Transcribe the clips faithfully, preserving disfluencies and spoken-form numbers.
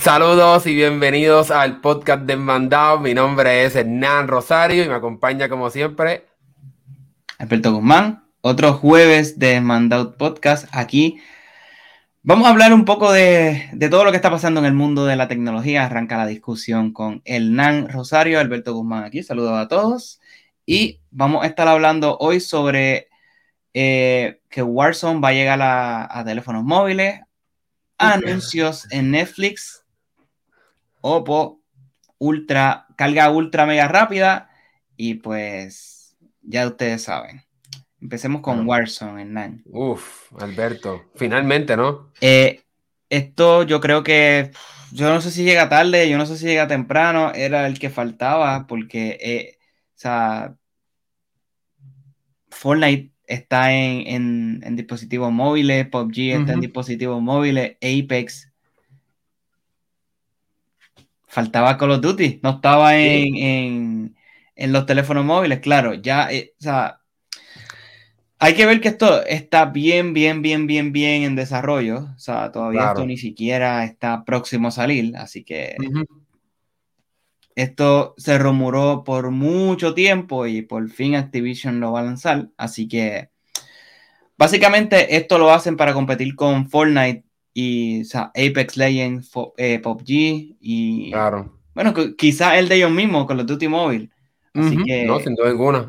Saludos y bienvenidos al podcast Desmandado. Mi nombre es Hernán Rosario y me acompaña como siempre Alberto Guzmán, otro jueves de Mandout Podcast. Aquí vamos a hablar un poco de, de todo lo que está pasando en el mundo de la tecnología. Arranca la discusión con Hernán Rosario, Alberto Guzmán aquí. Saludos a todos. Y vamos a estar hablando hoy sobre eh, que Warzone va a llegar a, a teléfonos móviles, anuncios en Netflix, Oppo, ultra, carga ultra mega rápida y pues ya ustedes saben. Empecemos con Bueno, Warzone, Hernán. Uf, Alberto, finalmente, ¿no? Eh, esto yo creo que, yo no sé si llega tarde, yo no sé si llega temprano, era el que faltaba, porque, eh, o sea, Fortnite está en, en, en dispositivos móviles, P U B G está en Ujú. dispositivos móviles, Apex, faltaba Call of Duty, no estaba Sí, en, en, en los teléfonos móviles, claro, ya, eh, o sea, hay que ver que esto está bien, bien, bien, bien, bien en desarrollo. O sea, todavía esto claro. ni siquiera está próximo a salir. Así que Ujú. esto se rumoró por mucho tiempo y por fin Activision lo va a lanzar. Así que básicamente esto lo hacen para competir con Fortnite y o sea, Apex Legends, Fo- eh, P U B G y Claro. bueno, quizás el de ellos mismos, Call of Duty Mobile. Así Ujú. No, que sin duda alguna.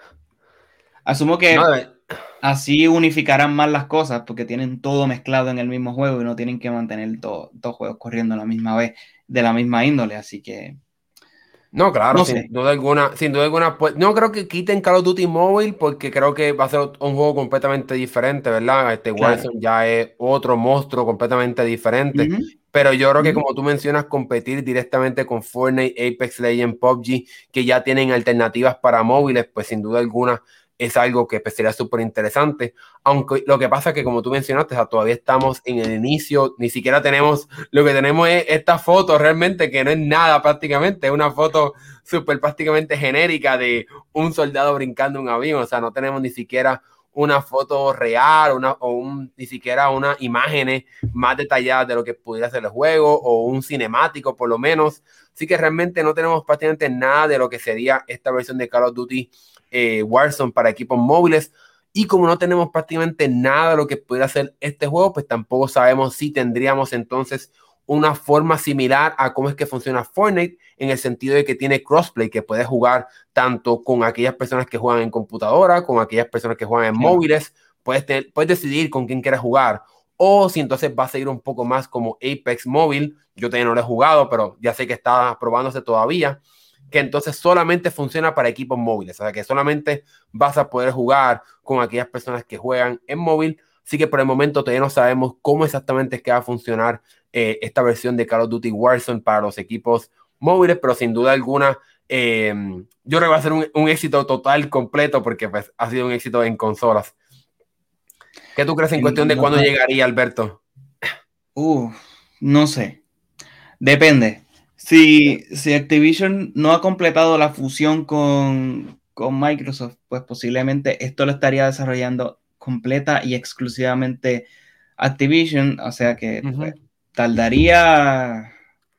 asumo No, que de- así unificarán más las cosas porque tienen todo mezclado en el mismo juego y no tienen que mantener to- dos juegos corriendo a la misma vez de la misma índole. Así que, no, claro, no sin sé. duda alguna, sin duda alguna, pues no creo que quiten Call of Duty Mobile porque creo que va a ser un juego completamente diferente, ¿verdad? Este Claro. Warzone ya es otro monstruo completamente diferente. Ujú, Pero yo creo que ujú. como tú mencionas, competir directamente con Fortnite, Apex Legends, P U B G, que ya tienen alternativas para móviles, pues sin duda alguna es algo que pues, sería súper interesante. Aunque lo que pasa es que como tú mencionaste, o sea, todavía estamos en el inicio, ni siquiera tenemos lo que tenemos es esta foto realmente que no es nada prácticamente, es una foto súper prácticamente genérica de un soldado brincando un avión, o sea, no tenemos ni siquiera una foto real una, o un, ni siquiera unas imágenes más detalladas de lo que pudiera ser el juego o un cinemático por lo menos, así que realmente no tenemos prácticamente nada de lo que sería esta versión de Call of Duty eh, Warzone para equipos móviles. Y como no tenemos prácticamente nada de lo que pudiera hacer este juego, pues tampoco sabemos si tendríamos entonces una forma similar a cómo es que funciona Fortnite, en el sentido de que tiene crossplay, que puedes jugar tanto con aquellas personas que juegan en computadora, con aquellas personas que juegan en Claro. móviles, puedes, tener, puedes decidir con quién quieres jugar. O si entonces vas a ir un poco más como Apex Móvil, yo todavía no lo he jugado, pero ya sé que está probándose todavía, que entonces solamente funciona para equipos móviles, o sea que solamente vas a poder jugar con aquellas personas que juegan en móvil. Así que por el momento todavía no sabemos cómo exactamente es que va a funcionar eh, esta versión de Call of Duty Warzone para los equipos móviles, pero sin duda alguna eh, yo creo que va a ser un, un, éxito total, completo, porque pues, ha sido un éxito en consolas. ¿Qué tú crees en En cuestión de los cuándo dos- llegaría, Alberto? Uh, no sé. Depende. Si, si Activision no ha completado la fusión con, con Microsoft, pues posiblemente esto lo estaría desarrollando completa y exclusivamente Activision, o sea que Uh pues -huh. tardaría.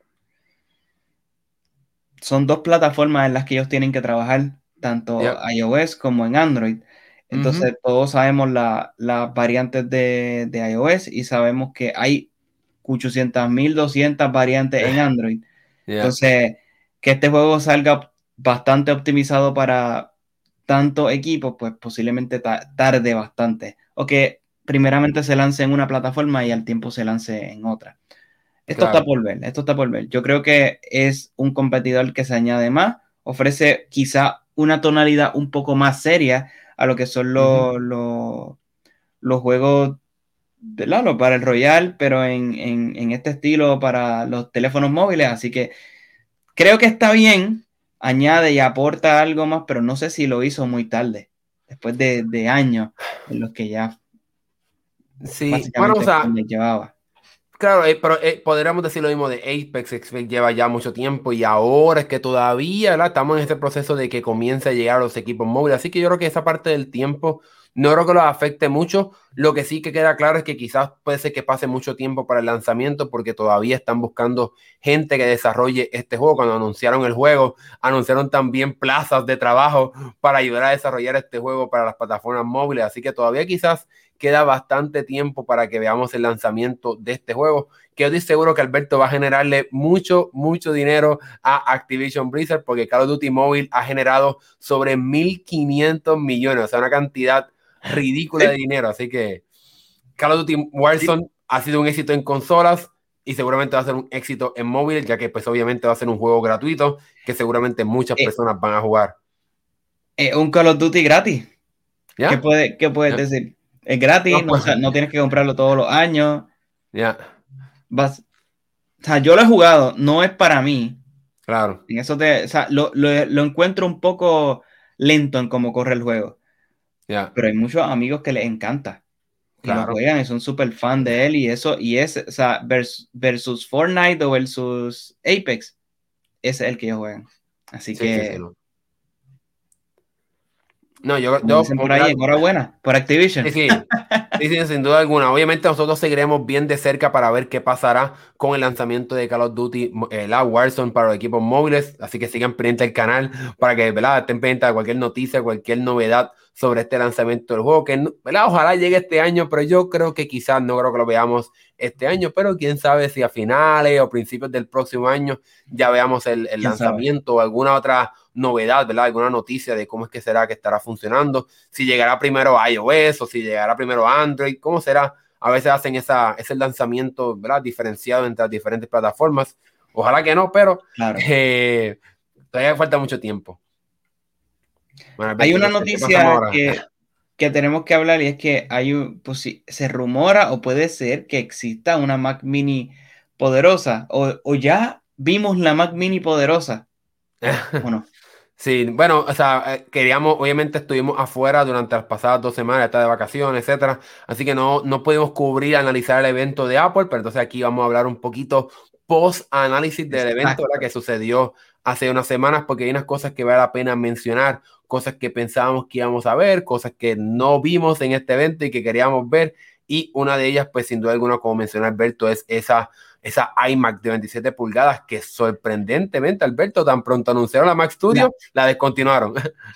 Son dos plataformas en las que ellos tienen que trabajar, tanto Yep. iOS como en Android. Uh -huh. Entonces, todos sabemos la- las variantes de, de iOS y sabemos que hay ochocientas mil doscientas variantes en Android. Yeah. Entonces, que este juego salga bastante optimizado para tanto equipo, pues posiblemente ta- tarde bastante. O que primeramente se lance en una plataforma y al tiempo se lance en otra. Esto está Claro. por ver, esto está por ver. Yo creo que es un competidor que se añade más, ofrece quizá una tonalidad un poco más seria a lo que son Uh -huh. los, los, los juegos de Lalo para el Royal, pero en, en, en este estilo para los teléfonos móviles. Así que creo que está bien, añade y aporta algo más, pero no sé si lo hizo muy tarde, después de, de años en los que ya Sí, bueno, o básicamente sea, me llevaba. claro, eh, pero eh, podríamos decir lo mismo de Apex. Apex lleva ya mucho tiempo y ahora es que todavía, ¿verdad? Estamos en este proceso de que comience a llegar a los equipos móviles. Así que yo creo que esa parte del tiempo no creo que los afecte mucho. Lo que sí que queda claro es que quizás puede ser que pase mucho tiempo para el lanzamiento porque todavía están buscando gente que desarrolle este juego. Cuando anunciaron el juego, anunciaron también plazas de trabajo para ayudar a desarrollar este juego para las plataformas móviles, así que todavía quizás queda bastante tiempo para que veamos el lanzamiento de este juego, que yo estoy seguro que Alberto va a generarle mucho, mucho dinero a Activision Blizzard, porque Call of Duty Mobile ha generado sobre mil quinientos millones, o sea, una cantidad ridícula Sí. de dinero, así que Call of Duty Warzone sí. ha sido un éxito en consolas y seguramente va a ser un éxito en móvil, ya que pues obviamente va a ser un juego gratuito que seguramente muchas Eh, personas van a jugar. Eh, un Call of Duty gratis. ¿Ya? ¿Qué, puede, qué puedes ¿Ya? decir? Es gratis, No, no, o pues, sea, no tienes que comprarlo todos los años. ya. Vas, o sea, yo lo he jugado, no es para mí. Claro. En eso te, o sea, lo, lo, lo encuentro un poco lento en cómo corre el juego. Ya. Pero hay muchos amigos que les encanta. Y lo Claro. juegan y son súper fan de él. Y eso, y es, o sea, versus, versus Fortnite o versus Apex, ese es el que ellos juegan. Así Sí, sí, sí. que, No, no yo, como yo, dicen por ahí, ¿verdad? enhorabuena por Activision. Sí, sí. Sí, sí, sin duda alguna. Obviamente nosotros seguiremos bien de cerca para ver qué pasará con el lanzamiento de Call of Duty, eh, la Warzone para los equipos móviles. Así que sigan pendientes del canal para que, ¿verdad?, estén pendientes de cualquier noticia, cualquier novedad sobre este lanzamiento del juego. Que, ¿verdad?, ojalá llegue este año, pero yo creo que quizás no creo que lo veamos este año. Pero quién sabe si a finales o principios del próximo año ya veamos el, el lanzamiento o alguna otra novedad, ¿verdad? Alguna noticia de cómo es que será que estará funcionando, si llegará primero a iOS o si llegará primero a Android, cómo será. A veces hacen esa, ese lanzamiento, ¿verdad?, diferenciado entre las diferentes plataformas. Ojalá que no, pero Claro. eh, todavía falta mucho tiempo. Bueno, Hay una ¿qué, noticia que, que tenemos que hablar y es que hay un, pues, sí, se rumora o puede ser que exista una Mac Mini poderosa o, o ya vimos la Mac Mini poderosa. Bueno. Sí, bueno, o sea, queríamos, obviamente estuvimos afuera durante las pasadas dos semanas, está de vacaciones, etcétera, así que no, no pudimos cubrir, analizar el evento de Apple, pero entonces aquí vamos a hablar un poquito post-análisis del evento, ¿verdad?, que sucedió hace unas semanas, porque hay unas cosas que vale la pena mencionar, cosas que pensábamos que íbamos a ver, cosas que no vimos en este evento y que queríamos ver, y una de ellas, pues sin duda alguna, como mencionó Alberto, es esa esa iMac de veintisiete pulgadas que sorprendentemente, Alberto, tan pronto anunciaron la Mac Studio, no. la descontinuaron.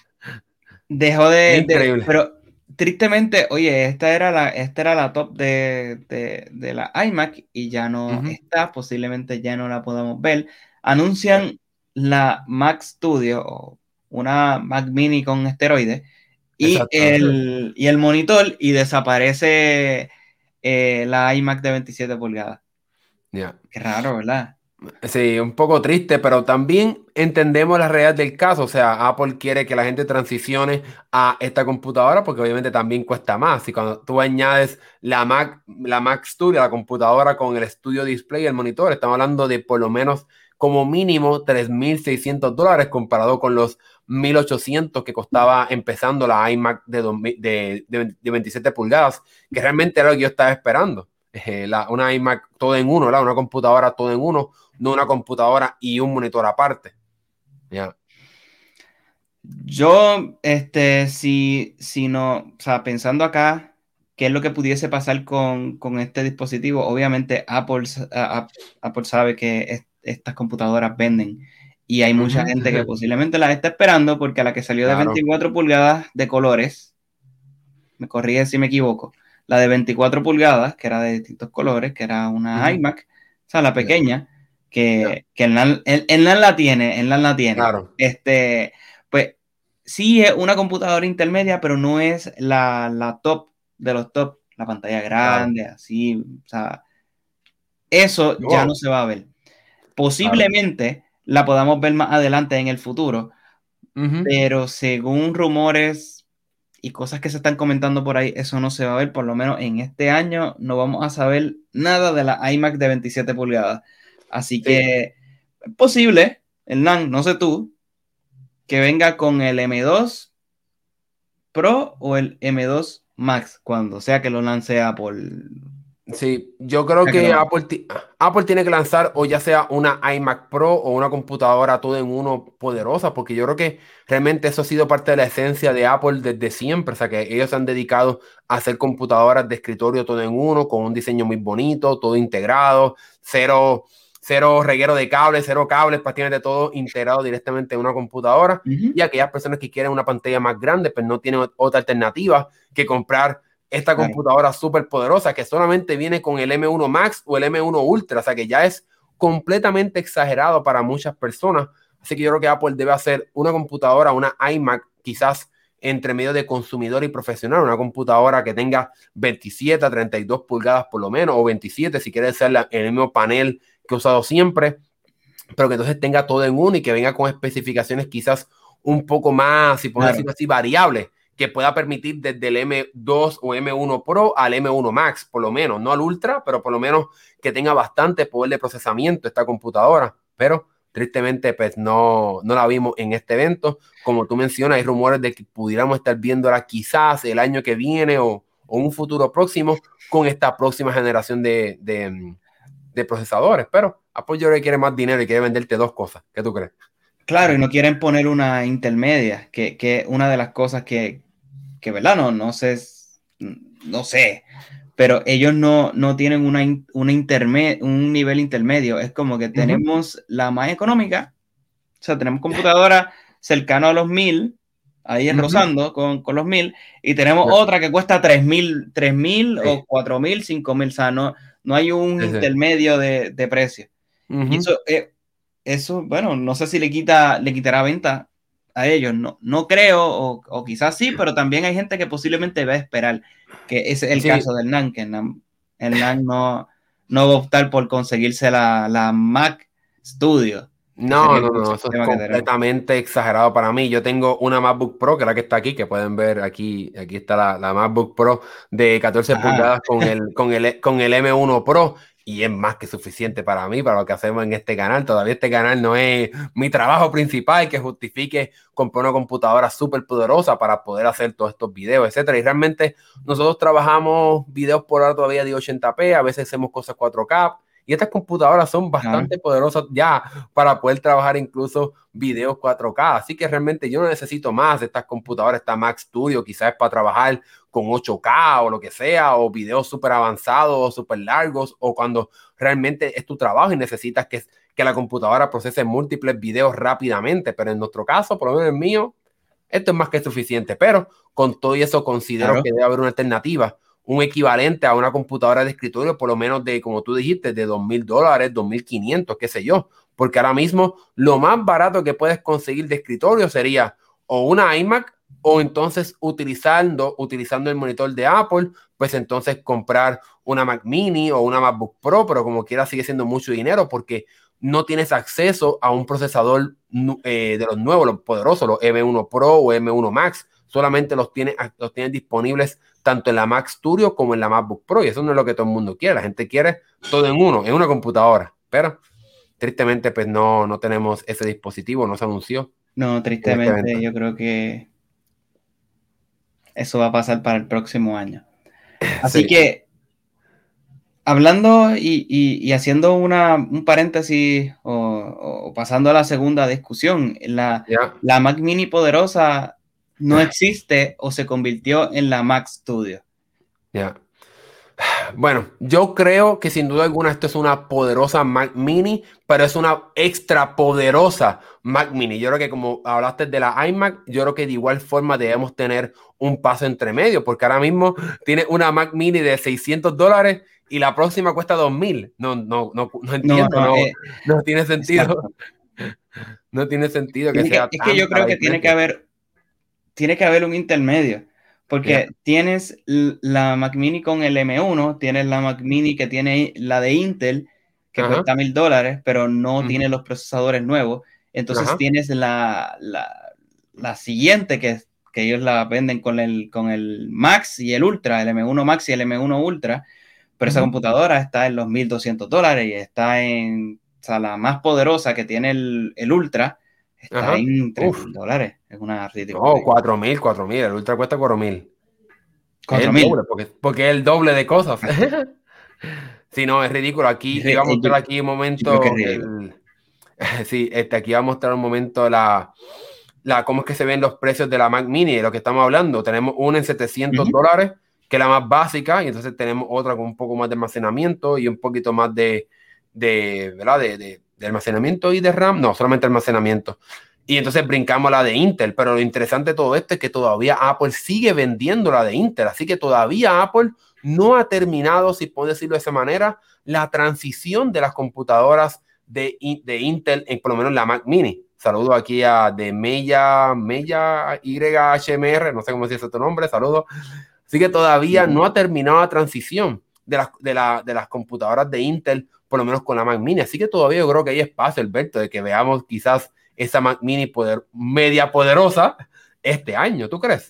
Dejó de, Increíble. De, pero tristemente, oye, esta era la, esta era la top de, de, de la iMac y ya no uh-huh. está, posiblemente ya no la podamos ver. Anuncian sí. la Mac Studio o una Mac Mini con esteroides y el, y el monitor y desaparece eh, la iMac de veintisiete pulgadas. Yeah. Qué raro, ¿verdad? Sí, un poco triste, pero también entendemos la realidad del caso. O sea, Apple quiere que la gente transicione a esta computadora porque obviamente también cuesta más. Y cuando tú añades la Mac, la Mac Studio, la computadora con el Studio Display y el monitor, estamos hablando de por lo menos como mínimo tres mil seiscientos dólares comparado con los mil ochocientos que costaba empezando la iMac de, de, de, de veintisiete pulgadas, que realmente era lo que yo estaba esperando. Eh, la, una iMac todo en uno, ¿verdad? Una computadora todo en uno, no una computadora y un monitor aparte. Yeah. Yo, este, si, si no, o sea, pensando acá, ¿qué es lo que pudiese pasar con, con este dispositivo? Obviamente Apple, a, Apple sabe que es, estas computadoras venden y hay mucha uh-huh. gente que posiblemente las está esperando porque a la que salió claro. de veinticuatro pulgadas de colores, me corrige si me equivoco, la de veinticuatro pulgadas, que era de distintos colores, que era una uh-huh. iMac, o sea, la pequeña, yeah. que, yeah. que en LAN, en, en LAN la tiene, en LAN la tiene. Claro. Este, pues sí es una computadora intermedia, pero no es la, la top de los top, la pantalla grande, claro. así, o sea, eso wow. ya no se va a ver. Posiblemente claro. la podamos ver más adelante en el futuro, uh-huh. pero según rumores y cosas que se están comentando por ahí, eso no se va a ver, por lo menos en este año no vamos a saber nada de la iMac de veintisiete pulgadas. Así sí. que es posible, Hernán, no sé tú, que venga con el M dos Pro o el M dos Max, cuando sea que lo lance Apple. Sí, yo creo que Apple, ti- Apple tiene que lanzar o ya sea una iMac Pro o una computadora todo en uno poderosa, porque yo creo que realmente eso ha sido parte de la esencia de Apple desde siempre, o sea que ellos se han dedicado a hacer computadoras de escritorio todo en uno, con un diseño muy bonito, todo integrado, cero, cero reguero de cables, cero cables, prácticamente todo integrado directamente en una computadora, Uh-huh. y aquellas personas que quieren una pantalla más grande, pues no tienen otra alternativa que comprar esta Claro. computadora súper poderosa que solamente viene con el M uno Max o el M uno Ultra, o sea que ya es completamente exagerado para muchas personas. Así que yo creo que Apple debe hacer una computadora, una iMac, quizás entre medio de consumidor y profesional, una computadora que tenga veintisiete a treinta y dos pulgadas por lo menos, o veintisiete si quiere ser la, el mismo panel que he usado siempre, pero que entonces tenga todo en uno y que venga con especificaciones quizás un poco más, si podemos Claro. decirlo así, variables, que pueda permitir desde el M dos o M uno Pro al M uno Max, por lo menos, no al Ultra, pero por lo menos que tenga bastante poder de procesamiento esta computadora, pero tristemente pues no, no la vimos en este evento. Como tú mencionas, hay rumores de que pudiéramos estar viéndola quizás el año que viene o, o un futuro próximo con esta próxima generación de, de, de procesadores, pero Apple yo creo que quiere más dinero y quiere venderte dos cosas. ¿Qué tú crees? Claro, y no quieren poner una intermedia, que, que una de las cosas que, que ¿verdad? No, no sé, no sé, pero ellos no, no tienen una, una interme, un nivel intermedio. Es como que tenemos uh-huh. la más económica, o sea, tenemos computadora cercano a los mil, ahí uh-huh. rozando con, con los mil, y tenemos sí. otra que cuesta tres mil, tres mil sí. o cuatro mil, cinco mil, o sea, no, no hay un sí, intermedio sí. de, de precio. Uh-huh. Y eso, eh, eso, bueno, no sé si le quita, le quitará venta a ellos, no, no creo, o, o quizás sí, pero también hay gente que posiblemente va a esperar, que ese es el sí. caso del N A N, que el N A N no, no va a optar por conseguirse la, la Mac Studio. No, no, no, eso es completamente exagerado para mí. Yo tengo una MacBook Pro, que es la que está aquí, que pueden ver aquí, aquí está la, la MacBook Pro de catorce Ajá. pulgadas con el, con, el, con el M uno Pro, y es más que suficiente para mí, para lo que hacemos en este canal. Todavía este canal no es mi trabajo principal que justifique comprar una computadora súper poderosa para poder hacer todos estos videos, etcétera. Y realmente nosotros trabajamos videos por ahora todavía de ochenta p, a veces hacemos cosas cuatro K, y estas computadoras son bastante ah. poderosas ya para poder trabajar incluso videos cuatro K. Así que realmente yo no necesito más de estas computadoras, esta Mac Studio, quizás para trabajar con ocho K o lo que sea, o videos súper avanzados o súper largos, o cuando realmente es tu trabajo y necesitas que, que la computadora procese múltiples videos rápidamente. Pero en nuestro caso, por lo menos el mío, esto es más que suficiente. Pero con todo eso considero claro. que debe haber una alternativa, un equivalente a una computadora de escritorio, por lo menos de, como tú dijiste, de dos mil dólares, dos mil quinientos, qué sé yo, porque ahora mismo lo más barato que puedes conseguir de escritorio sería o una iMac, o entonces utilizando, utilizando el monitor de Apple, pues entonces comprar una Mac Mini o una MacBook Pro, pero como quiera sigue siendo mucho dinero porque no tienes acceso a un procesador eh, de los nuevos, los poderosos, los M uno Pro o M uno Max, solamente los tienes, los tienes disponibles tanto en la Mac Studio como en la MacBook Pro, y eso no es lo que todo el mundo quiere. La gente quiere todo en uno, en una computadora, pero tristemente pues no, no tenemos ese dispositivo, no se anunció. No, tristemente este yo creo que eso va a pasar para el próximo año. Así sí. que, hablando y, y, y haciendo una, un paréntesis o, o pasando a la segunda discusión, la, yeah. la Mac Mini poderosa no existe o se convirtió en la Mac Studio. Ya. Yeah. Bueno, yo creo que sin duda alguna esto es una poderosa Mac Mini, pero es una extra poderosa Mac Mini. Yo creo que como hablaste de la iMac, yo creo que de igual forma debemos tener un paso entre medio, porque ahora mismo tiene una Mac Mini de seiscientos dólares y la próxima cuesta dos mil. No, no, no, no entiendo, no, no, no, eh, no tiene sentido. Exacto. No tiene sentido que tiene sea que, Es que yo creo que tiene que haber, tiene que haber un intermedio. Porque yeah. tienes la Mac Mini con el M uno, tienes la Mac Mini que tiene la de Intel, que uh-huh. cuesta mil dólares, pero no uh-huh. tiene los procesadores nuevos. Entonces uh-huh. tienes la, la, la siguiente, que, que ellos la venden con el, con el Max y el Ultra, el M uno Max y el M uno Ultra, pero uh-huh. esa computadora está en los mil doscientos dólares y está en, o sea, la más poderosa que tiene el, el Ultra, está uh-huh. en tres mil dólares. Es una ridícula. No, cuatro mil, cuatro mil. El Ultra cuesta cuatro mil. cuatro mil. Porque, porque es el doble de cosas. Sí, no, es ridículo. Aquí Re- iba a eh, yo, mostrar aquí un yo creo que es momento ridículo. el... Sí, este, aquí va a mostrar un momento la, la, cómo es que se ven los precios de la Mac Mini, de lo que estamos hablando. Tenemos una en setecientos Ujú. dólares, que es la más básica, y entonces tenemos otra con un poco más de almacenamiento y un poquito más de, de, ¿verdad? De, de, de almacenamiento y de RAM. No, solamente almacenamiento. Y entonces brincamos a la de Intel, pero lo interesante de todo esto es que todavía Apple sigue vendiendo la de Intel, así que todavía Apple no ha terminado, si puedo decirlo de esa manera, la transición de las computadoras de, de Intel, en por lo menos la Mac Mini. Saludo aquí a de Mella, Mella Y H M R, no sé cómo se dice tu nombre, saludo. Así que todavía no ha terminado la transición de las, de, la, de las computadoras de Intel, por lo menos con la Mac Mini. Así que todavía yo creo que hay espacio, Alberto, de que veamos quizás esa Mac Mini poder, media poderosa este año, ¿tú crees?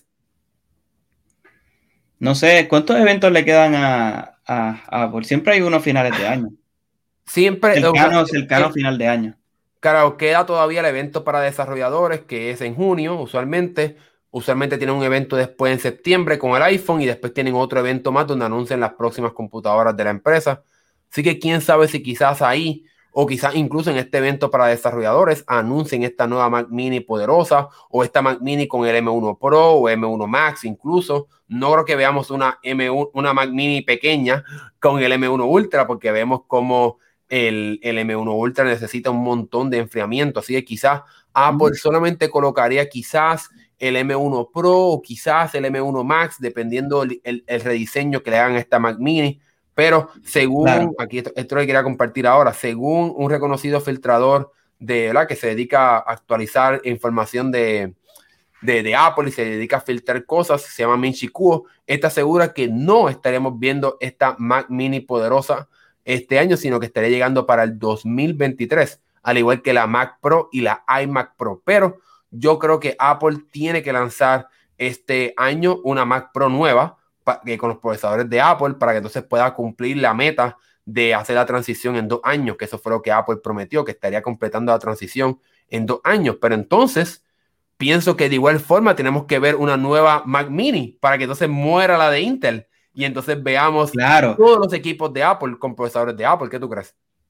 No sé, ¿cuántos eventos le quedan a, a, a Apple? Siempre hay unos finales de año. Siempre, o sea, Cercano, cercano eh, final de año. claro, queda todavía el evento para desarrolladores, que es en junio, usualmente. Usualmente tienen un evento después en septiembre con el iPhone y después tienen otro evento más donde anuncian las próximas computadoras de la empresa. Así que quién sabe si quizás ahí o quizás incluso en este evento para desarrolladores anuncien esta nueva Mac Mini poderosa o esta Mac Mini con el M uno Pro o M uno Max incluso. No creo que veamos una, M uno, una Mac Mini pequeña con el M uno Ultra porque vemos como el, el M uno Ultra necesita un montón de enfriamiento, así que quizás Apple solamente colocaría quizás el M uno Pro o quizás el M uno Max, dependiendo el, el, el rediseño que le hagan a esta Mac Mini. Pero según, Claro. aquí esto, esto lo que quería compartir ahora, según un reconocido filtrador de, ¿verdad? Que se dedica a actualizar información de, de, de Apple y se dedica a filtrar cosas, se llama Minchi Kuo, está segura que no estaremos viendo esta Mac Mini poderosa este año, sino que estaría llegando para el dos mil veintitrés, al igual que la Mac Pro y la iMac Pro. Pero yo creo que Apple tiene que lanzar este año una Mac Pro nueva pa, que con los procesadores de Apple para que entonces pueda cumplir la meta de hacer la transición en dos años, que eso fue lo que Apple prometió, que estaría completando la transición en dos años. Pero entonces pienso que de igual forma tenemos que ver una nueva Mac Mini para que entonces muera la de Intel y entonces veamos Claro. todos los equipos de Apple con procesadores de Apple. ¿Qué tú crees?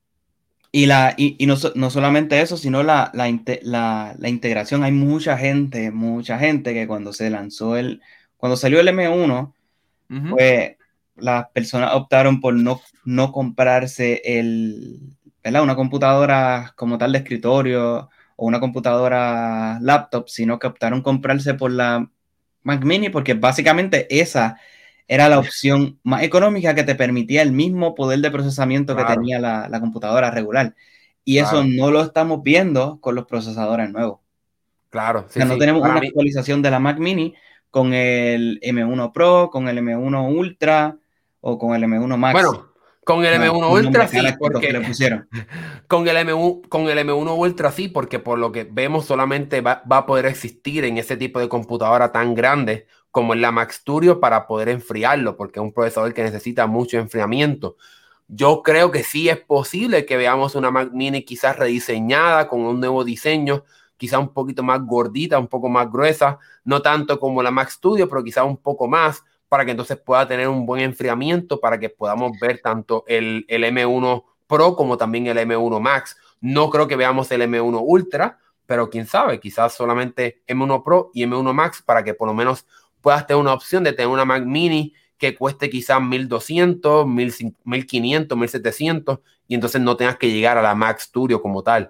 Y, la, y, y no, no solamente eso, sino la, la, la, la integración. Hay mucha gente, mucha gente que cuando se lanzó el, cuando salió el M uno, Uh-huh. pues las personas optaron por no, no comprarse el, ¿verdad? Una computadora como tal de escritorio o una computadora laptop, sino que optaron comprarse por la Mac Mini porque básicamente esa era la opción más económica que te permitía el mismo poder de procesamiento que Claro, tenía la, la computadora regular. Y eso claro, no lo estamos viendo con los procesadores nuevos. claro, O sí, sea, no sí. tenemos Para una mí, actualización de la Mac Mini con el M uno Pro, con el M uno Ultra o con el M uno Max. bueno, con el Ah, M uno los Ultra nombres sí, galácticos que porque le pusieron. con el M uno, con el M uno Ultra sí, porque por lo que vemos solamente va, va a poder existir en ese tipo de computadora tan grande como en la Mac Studio para poder enfriarlo, porque es un procesador que necesita mucho enfriamiento. Yo creo que sí es posible que veamos una Mac Mini quizás rediseñada con un nuevo diseño, quizás un poquito más gordita, un poco más gruesa, no tanto como la Mac Studio, pero quizás un poco más, para que entonces pueda tener un buen enfriamiento, para que podamos ver tanto el, el M uno Pro como también el M uno Max. No creo que veamos el M uno Ultra, pero quién sabe, quizás solamente M uno Pro y M uno Max para que por lo menos puedas tener una opción de tener una Mac Mini que cueste quizás mil doscientos, mil quinientos, mil setecientos y entonces no tengas que llegar a la Mac Studio como tal.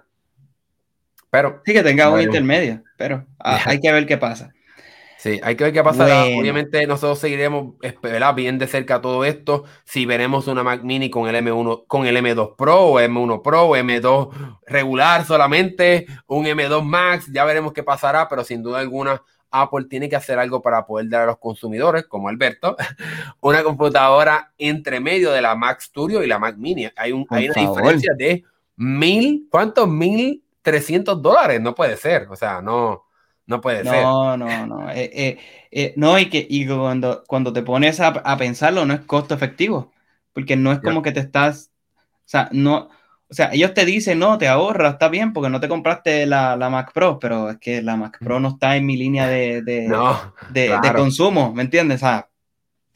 Pero Sí que tenga ya un veremos. intermedio, pero ah, hay que ver qué pasa. Sí, hay que ver qué pasará. Bueno, Obviamente nosotros seguiremos, ¿verdad? Bien de cerca todo esto. Si veremos una Mac Mini con el M uno, con el M dos Pro o M uno Pro o M dos regular solamente, un M dos Max, ya veremos qué pasará, pero sin duda alguna Apple tiene que hacer algo para poder dar a los consumidores, como Alberto, una computadora entre medio de la Mac Studio y la Mac Mini. Hay, un, por hay una favor. diferencia de mil, ¿cuántos? Mil trescientos dólares. No puede ser. O sea, no, no puede ser. No, no, no. Eh, eh, eh, no, y que y cuando, cuando te pones a, a pensarlo, no es costo efectivo, porque no es Ya. como que te estás, o sea, no, o sea, ellos te dicen, no, te ahorras, está bien, porque no te compraste la, la Mac Pro, pero es que la Mac Pro no está en mi línea de, de, No, de, de claro. consumo, ¿me entiendes? O sea,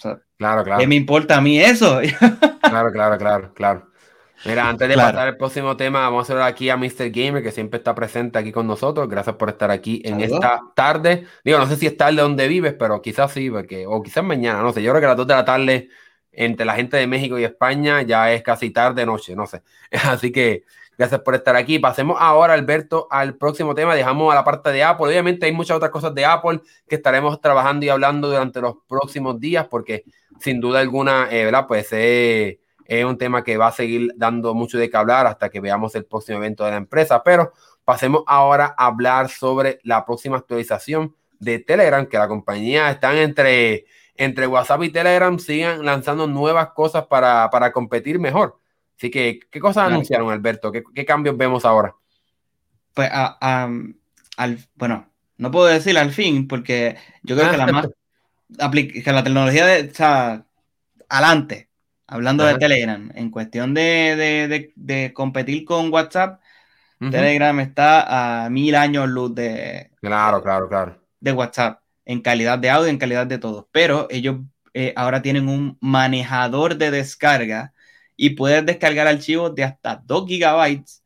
sea, Claro, ¿qué me claro. importa a mí eso? Claro, claro, claro, claro. Mira, antes de Claro. pasar al próximo tema, vamos a saludar aquí a míster Gamer, que siempre está presente aquí con nosotros. Gracias por estar aquí en Saludos. esta tarde. Digo, no sé si es tarde donde vives, pero quizás sí, porque, o quizás mañana, no sé. Yo creo que a las dos de la tarde, entre la gente de México y España, ya es casi tarde, noche, no sé. Así que gracias por estar aquí. Pasemos ahora, Alberto, al próximo tema. Dejamos a la parte de Apple. Obviamente hay muchas otras cosas de Apple que estaremos trabajando y hablando durante los próximos días, porque sin duda alguna, eh, ¿verdad? Pues eh, es un tema que va a seguir dando mucho de qué hablar hasta que veamos el próximo evento de la empresa. Pero pasemos ahora a hablar sobre la próxima actualización de Telegram, que la compañía están entre, entre WhatsApp y Telegram, sigan lanzando nuevas cosas para, para competir mejor. Así que, ¿qué cosas Claro. anunciaron, Alberto? ¿Qué, qué cambios vemos ahora? Pues, a- a- al, bueno, no puedo decir al fin, porque yo creo que la más apli- que la tecnología de, o sea, adelante, hablando de Ajá. Telegram, en cuestión de, de, de, de competir con WhatsApp, Ujú. Telegram está a mil años luz de, Claro, de, claro, claro. de WhatsApp, en calidad de audio, en calidad de todo. Pero ellos eh, ahora tienen un manejador de descarga y puedes descargar archivos de hasta dos gigabytes.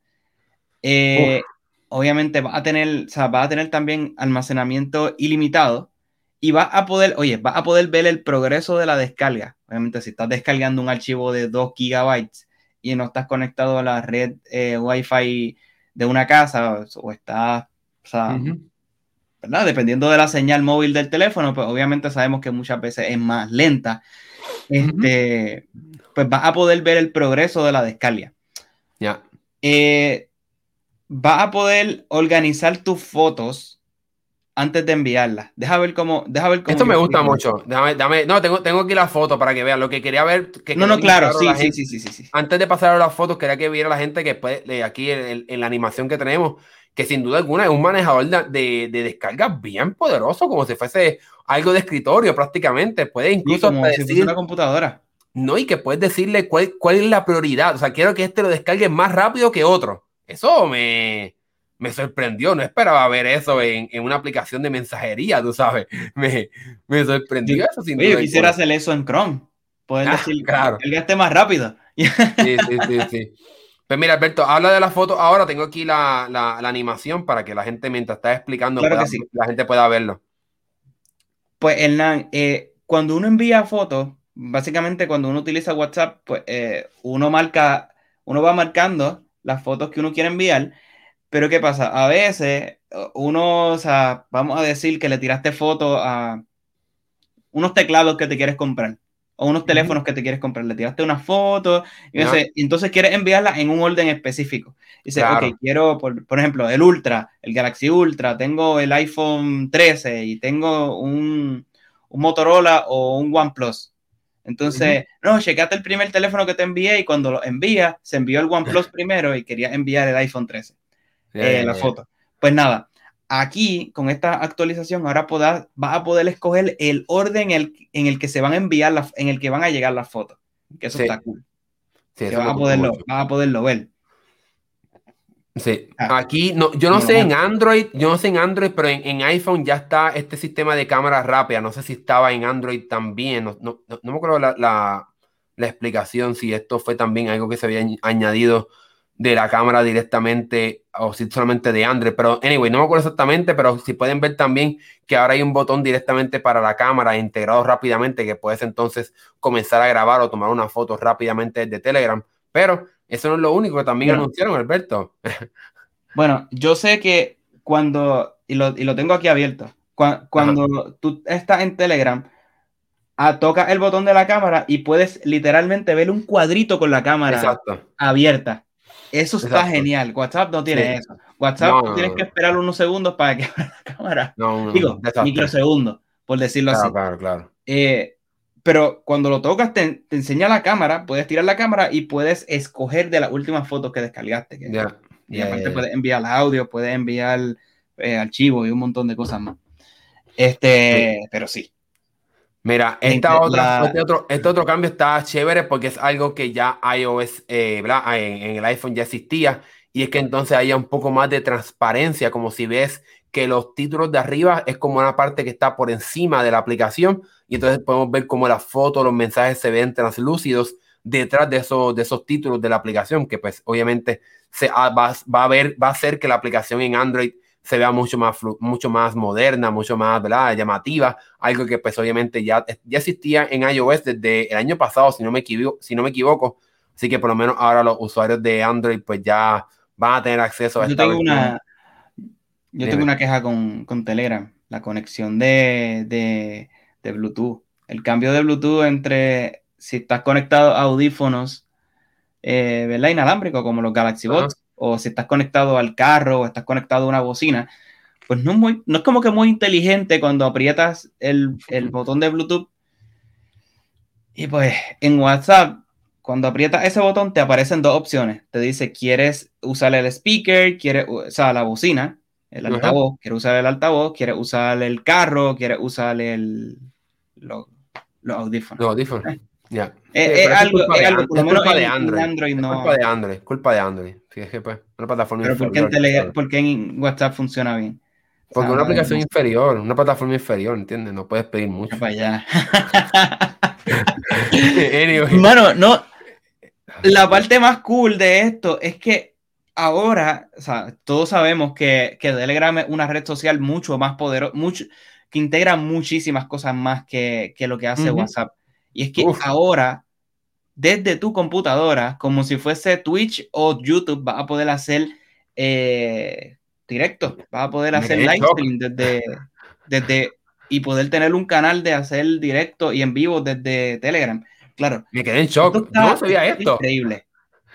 Uf. Eh, Obviamente va a tener, o sea, va a tener también almacenamiento ilimitado y va a poder, oye, va a poder ver el progreso de la descarga. Obviamente, si estás descargando un archivo de dos gigabytes y no estás conectado a la red eh, Wi-Fi de una casa o, o estás, o sea, Ujú. ¿verdad? Dependiendo de la señal móvil del teléfono, pues obviamente sabemos que muchas veces es más lenta. Ujú. Este, pues vas a poder ver el progreso de la descarga. Ya. Eh, Vas a poder organizar tus fotos antes de enviarlas. Deja ver cómo, deja ver cómo Esto yo me gusta explico eso. mucho. Déjame, dame, no, tengo, tengo aquí la foto para que vean. Lo que quería ver, que No, quedó no, bien claro, claro sí, la sí, gente. sí, sí, sí, sí. Antes de pasar a las fotos, quería que viera la gente que puede, de aquí en, en- en la animación que tenemos, que sin duda alguna es un manejador de, de, de descarga bien poderoso, como si fuese algo de escritorio prácticamente. Puede Sí, incluso hasta como si fuese decir, una computadora. no, y que puedes decirle cuál, cuál es la prioridad. O sea, quiero que este lo descargue más rápido que otro. Eso me, me sorprendió. No esperaba ver eso en, en una aplicación de mensajería, tú sabes. Me, me Yo, sorprendió eso sin oye, yo duda quisiera alguna. hacer eso en Chrome. Poder Ah, decir, claro. descargaste más rápido. Sí, sí, sí, sí. Pues mira, Alberto, habla de la foto. Ahora tengo aquí la, la, la animación para que la gente, mientras está explicando, Claro pueda, que sí. la gente pueda verlo. Pues, Hernán, eh, cuando uno envía fotos, básicamente cuando uno utiliza WhatsApp, pues eh, uno marca, uno va marcando las fotos que uno quiere enviar. Pero ¿qué pasa? A veces uno, o sea, vamos a decir que le tiraste foto a unos teclados que te quieres comprar o unos Ujú. teléfonos que te quieres comprar. Le tiraste una foto y, Ya, ese, y entonces quieres enviarla en un orden específico. Dice, ok, claro. quiero, por, por ejemplo, el Ultra, el Galaxy Ultra, tengo el iPhone trece y tengo un, un Motorola o un OnePlus. Ujú. Entonces, no, checate el primer teléfono que te envié y cuando lo envía, se envió el OnePlus primero y quería enviar el iPhone trece, Ya, eh, ya, la ya. foto. Pues nada, aquí con esta actualización ahora poda, vas a poder escoger el orden en el, en el que se van a enviar, la, en el que van a llegar las fotos. Que eso está Sí, cool. sí, Que eso vas me a gustó poderlo, mucho. vas a poderlo ver. Sí, Ah, aquí no, yo no como lo sé en monto. Android, yo no sé en Android, pero en, en iPhone ya está este sistema de cámara rápida. No sé si estaba en Android también. No, no, no no me acuerdo la, la, la explicación, si esto fue también algo que se había añ- añadido de la cámara directamente o si solamente de Android. Pero, anyway, no me acuerdo exactamente, pero si pueden ver también que ahora hay un botón directamente para la cámara integrado rápidamente que puedes entonces comenzar a grabar o tomar una foto rápidamente desde Telegram. Pero eso no es lo único que también Bueno, anunciaron, Alberto. bueno, yo sé que cuando, y lo, y lo tengo aquí abierto, cua- Ajá, cuando tú estás en Telegram, ah, tocas el botón de la cámara y puedes literalmente ver un cuadrito con la cámara exacto, abierta. Eso está exacto. genial. WhatsApp no tiene Sí. eso. WhatsApp No, tú tienes no, que no, esperar unos segundos para que abra la cámara. no, no, un Digo, desastre. microsegundos, por decirlo Claro, así. claro, claro. Eh, pero cuando lo tocas, te, te enseña la cámara, puedes tirar la cámara y puedes escoger de las últimas fotos que descargaste. Que, Ya, y ya, ya, aparte ya. puedes enviar audio, puedes enviar eh, archivos y un montón de cosas más. Este, Sí. pero sí. Mira, La, esta otra, la, este otro, este otro cambio está chévere porque es algo que ya iOS, eh, ¿verdad? En, en el iPhone ya existía y es que entonces haya un poco más de transparencia, como si ves que los títulos de arriba es como una parte que está por encima de la aplicación y entonces podemos ver cómo las fotos, los mensajes se ven translúcidos detrás de esos, de esos títulos de la aplicación, que pues obviamente se, va, va, a ver, va a hacer que la aplicación en Android se vea mucho más, mucho más moderna, mucho más, ¿verdad?, llamativa, algo que pues obviamente ya, ya existía en iOS desde el año pasado, si no me equivoco, si no me equivoco. Así que por lo menos ahora los usuarios de Android pues ya van a tener acceso a Yo esta tengo versión. una, yo tengo una queja con, con Telegram, la conexión de, de, de Bluetooth. El cambio de Bluetooth entre si estás conectado a audífonos, eh, ¿verdad?, inalámbrico como los Galaxy Buds, o si estás conectado al carro o estás conectado a una bocina, pues no es, muy, no es como que muy inteligente cuando aprietas el, el botón de Bluetooth. Y pues en WhatsApp, cuando aprietas ese botón, te aparecen dos opciones. Te dice, ¿quieres usar el speaker? ¿Quieres, o sea, la bocina, el altavoz? Uh-huh. ¿Quieres usar el altavoz? ¿Quieres usar el carro? ¿Quieres usar el, los, los audífonos? Los audífonos, eh. ya. Es, sí, es algo, es, es algo, por lo es menos culpa en, de Android. en Android es no. culpa de Android, culpa de Android. Sí, es que pues, una plataforma Pero inferior. ¿por qué, en tele, ¿por qué en WhatsApp funciona bien? Porque una aplicación inferior, una plataforma inferior, ¿entiendes? No puedes pedir mucho. Para allá. Anyway. Mano, no. La parte más cool de esto es que ahora, o sea, todos sabemos que, que Telegram es una red social mucho más poderosa, mucho, que integra muchísimas cosas más que, que lo que hace uh-huh. WhatsApp. Y es que Uf. ahora, desde tu computadora, como si fuese Twitch o YouTube, vas a poder hacer eh, directo, vas a poder Me hacer live stream desde, desde y poder tener un canal de hacer directo y en vivo desde Telegram. Claro. Me quedé en shock. Está, yo no sabía esto. Increíble.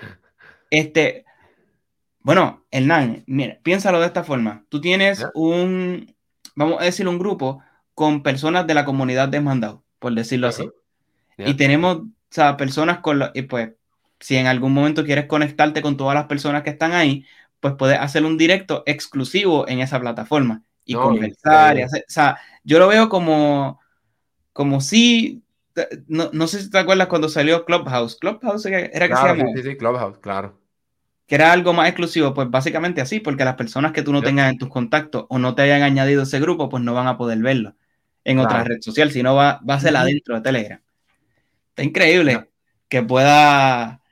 Este, bueno, Hernán, mira, piénsalo de esta forma. Tú tienes ¿Ya? un, vamos a decir, un grupo con personas de la comunidad de Mandao, por decirlo uh-huh. así. ¿Ya? Y tenemos, o sea, personas con los, y pues, si en algún momento quieres conectarte con todas las personas que están ahí, pues puedes hacer un directo exclusivo en esa plataforma y no, conversar. Y hacer, o sea, yo lo veo como, como si... No, no sé si te acuerdas cuando salió Clubhouse. Clubhouse era que claro, se llamaba. Sí, sí, sí, Clubhouse, claro. Que era algo más exclusivo, pues básicamente así, porque las personas que tú no yeah. tengas en tus contactos o no te hayan añadido ese grupo, pues no van a poder verlo en claro. otra red social, sino va, va a ser uh-huh. adentro de Telegram. Está increíble yeah. que pueda,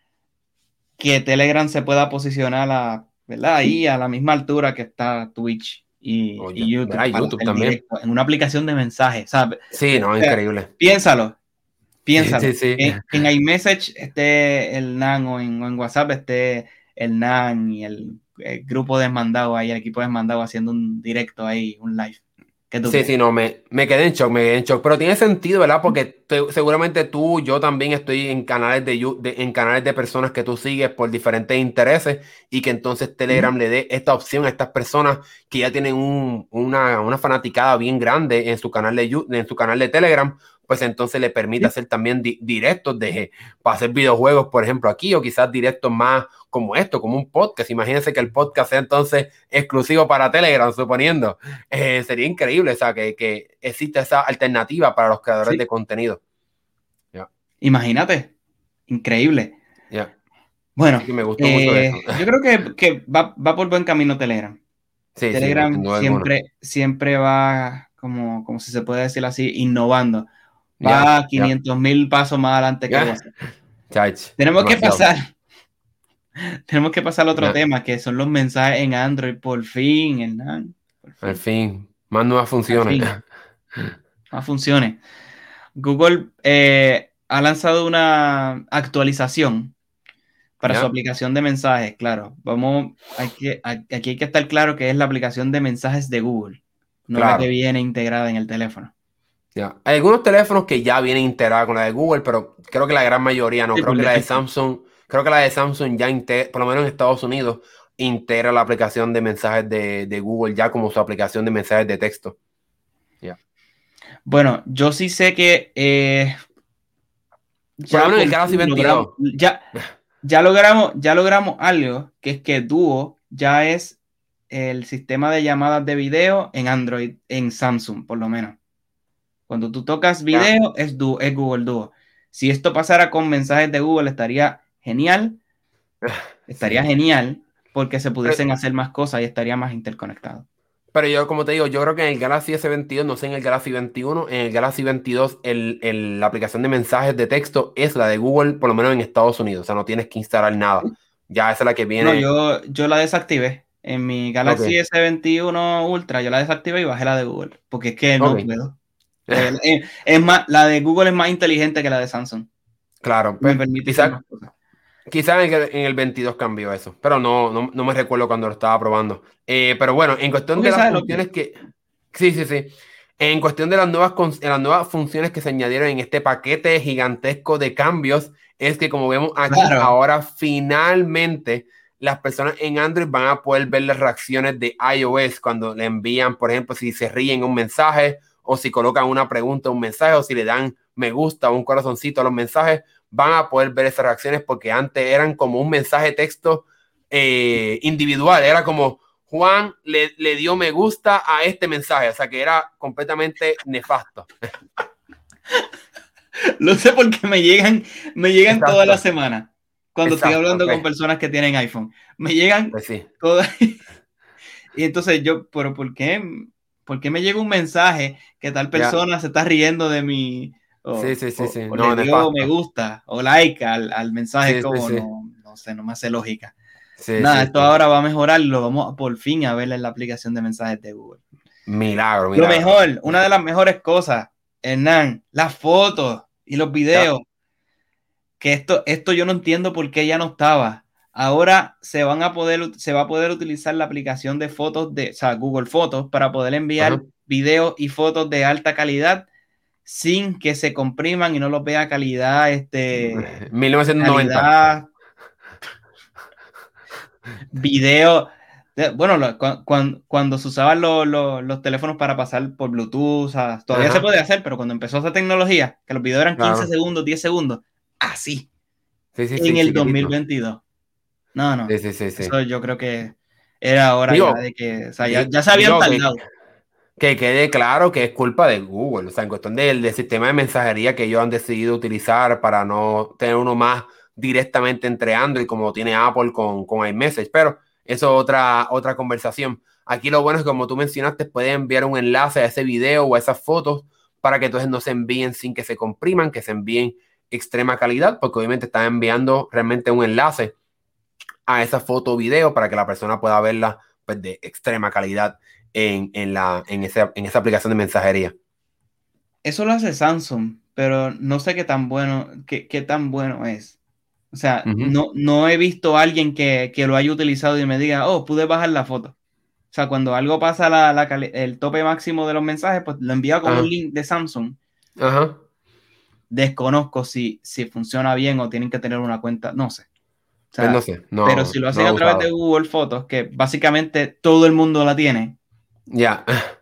que Telegram se pueda posicionar a, ¿verdad? Ahí a la misma altura que está Twitch y, Oye, y YouTube, para YouTube también. Directo, en una aplicación de mensajes, ¿sabes? Sí, no, o sea, increíble. Piénsalo. Piénsalo. Sí, sí, sí. En, en iMessage esté el Nan o en, o en WhatsApp esté el Nan y el, el grupo desmandado ahí, el equipo desmandado haciendo un directo ahí, un live. ¿Qué tú sí, crees? sí, no, me, me quedé en shock, me quedé en shock. Pero tiene sentido, ¿verdad? Porque te, seguramente tú, yo también estoy en canales de, de en canales de personas que tú sigues por diferentes intereses y que entonces Telegram uh-huh. le dé esta opción a estas personas que ya tienen un, una, una fanaticada bien grande en su canal de en su canal de Telegram, pues entonces le permite ¿Sí? hacer también di directos de, para hacer videojuegos, por ejemplo, aquí, o quizás directos más como esto, como un podcast. Imagínense que el podcast sea entonces exclusivo para Telegram, suponiendo. Eh, sería increíble, o sea, que, que existe esa alternativa para los creadores ¿Sí? de contenido. Yeah. Imagínate, increíble. Yeah. Bueno, me gustó eh, mucho eso. Yo creo que, que va, va por buen camino Telegram. Sí, Telegram sí, no, siempre, siempre va, como, como si se puede decir así, innovando. Va yeah, quinientos mil yeah. pasos más adelante yeah. que WhatsApp. Chach, tenemos demasiado. que pasar tenemos que pasar al otro yeah. tema, que son los mensajes en Android. Por fin, Hernán. Por fin. Al fin, más nuevas funciones. Más funciones. Google eh, ha lanzado una actualización para yeah. su aplicación de mensajes. Claro, vamos, hay que, aquí hay que estar claro que es la aplicación de mensajes de Google, no claro. la que viene integrada en el teléfono. Yeah. Hay algunos teléfonos que ya vienen integrados con la de Google, pero creo que la gran mayoría no. Sí, creo que la de Samsung, creo que la de Samsung ya integra, por lo menos en Estados Unidos, integra la aplicación de mensajes de, de Google ya como su aplicación de mensajes de texto. Yeah. Bueno, yo sí sé que eh, ya, por el Galaxy veintidós. Ya, ya logramos, ya logramos algo, que es que Duo ya es el sistema de llamadas de video en Android, en Samsung, por lo menos. Cuando tú tocas video, yeah. es, Duo, es Google Duo. Si esto pasara con mensajes de Google, estaría genial. Estaría sí. genial, porque se pudiesen pero, hacer más cosas y estaría más interconectado. Pero yo, como te digo, yo creo que en el Galaxy S veintidós, no sé en el Galaxy veintiuno, en el Galaxy veintidós, el, el- la aplicación de mensajes de texto es la de Google, por lo menos en Estados Unidos. O sea, no tienes que instalar nada. Ya esa es la que No, viene. yo, yo la desactivé. En mi Galaxy Ok, S veintiuno Ultra, yo la desactivé y bajé la de Google. Porque es que no ok. puedo. De verdad, eh, es más, la de Google es más inteligente que la de Samsung. Claro, Me pues permite hacer quizás más cosas. quizá en el, en el veintidós cambió eso, pero no, no, no me recuerdo cuando lo estaba probando. Eh, pero bueno, en cuestión ¿Tú de qué las sabes los pies? funciones que... Sí, sí, sí. En cuestión de las nuevas, cons- las nuevas funciones que se añadieron en este paquete gigantesco de cambios, es que como vemos aquí, Claro. ahora finalmente las personas en Android van a poder ver las reacciones de iOS cuando le envían, por ejemplo, si se ríen un mensaje o si colocan una pregunta a un mensaje o si le dan me gusta o un corazoncito a los mensajes, van a poder ver esas reacciones porque antes eran como un mensaje de texto eh, individual, era como Juan le, le dio me gusta a este mensaje, o sea que era completamente nefasto. Lo sé porque me llegan, me llegan toda la Exacto, semana. Cuando estoy exacto, hablando con pues, personas que tienen iPhone. Me llegan pues sí, todas. Y entonces yo, pero ¿por qué? ¿Por qué me llega un mensaje que tal ya, persona se está riendo de mi, sí, o, sí, sí, o- sí, o le no, dio me nefasto, gusta o like al, al mensaje? sí, sí, Como sí, no, no sé, no me hace lógica. sí, Nada, sí, esto sí, ahora va a mejorar, lo vamos a, por fin a ver en la aplicación de mensajes de Google. milagro, Lo milagro, mejor, una de las mejores cosas, Hernán, las fotos y los ya, videos, que esto, esto yo no entiendo por qué ya no estaba. Ahora se van a poder, se va a poder utilizar la aplicación de fotos de, o sea, Google Fotos para poder enviar ajá. videos y fotos de alta calidad sin que se compriman y no los vea calidad, este, mil novecientos noventa. calidad, video. de- Bueno, lo- cu- cuan- cuando se usaban lo- lo- los teléfonos para pasar por Bluetooth, o sea, todavía se Ajá, puede hacer, pero cuando empezó esa tecnología, que los videos eran quince claro, segundos, diez segundos, así, sí, sí, en sí, el dos mil chiquitito, veintidós. No, sí, no. sí, sí, sí. Eso yo creo que era hora ya Digo, de que, o sea, ya, di- ya se habían digo que, tardado. que quede claro que es culpa de Google, o sea, en cuestión del, del sistema de mensajería que ellos han decidido utilizar para no tener uno más directamente entre Android como tiene Apple con, con iMessage, pero eso es otra, otra conversación. Aquí lo bueno es que como tú mencionaste, puedes enviar un enlace a ese video o a esas fotos para que entonces no se envíen sin que se compriman, que se envíen extrema calidad, porque obviamente están enviando realmente un enlace a esa foto o video para que la persona pueda verla pues, de extrema calidad en, en, la, en, ese, en esa aplicación de mensajería. Eso lo hace Samsung, pero no sé qué tan bueno, qué, qué tan bueno es. O sea, Ujú. no, no he visto a alguien que, que lo haya utilizado y me diga, oh, pude bajar la foto. O sea, cuando algo pasa la, la cali- el tope máximo de los mensajes, pues lo envía con un Ajá, link de Samsung. ajá. Desconozco si, si funciona bien o tienen que tener una cuenta, no sé. O Pues no sea, sé, pero no, si lo no hacen lo he a través de usado. Google Fotos, que básicamente todo el mundo la tiene, Ya.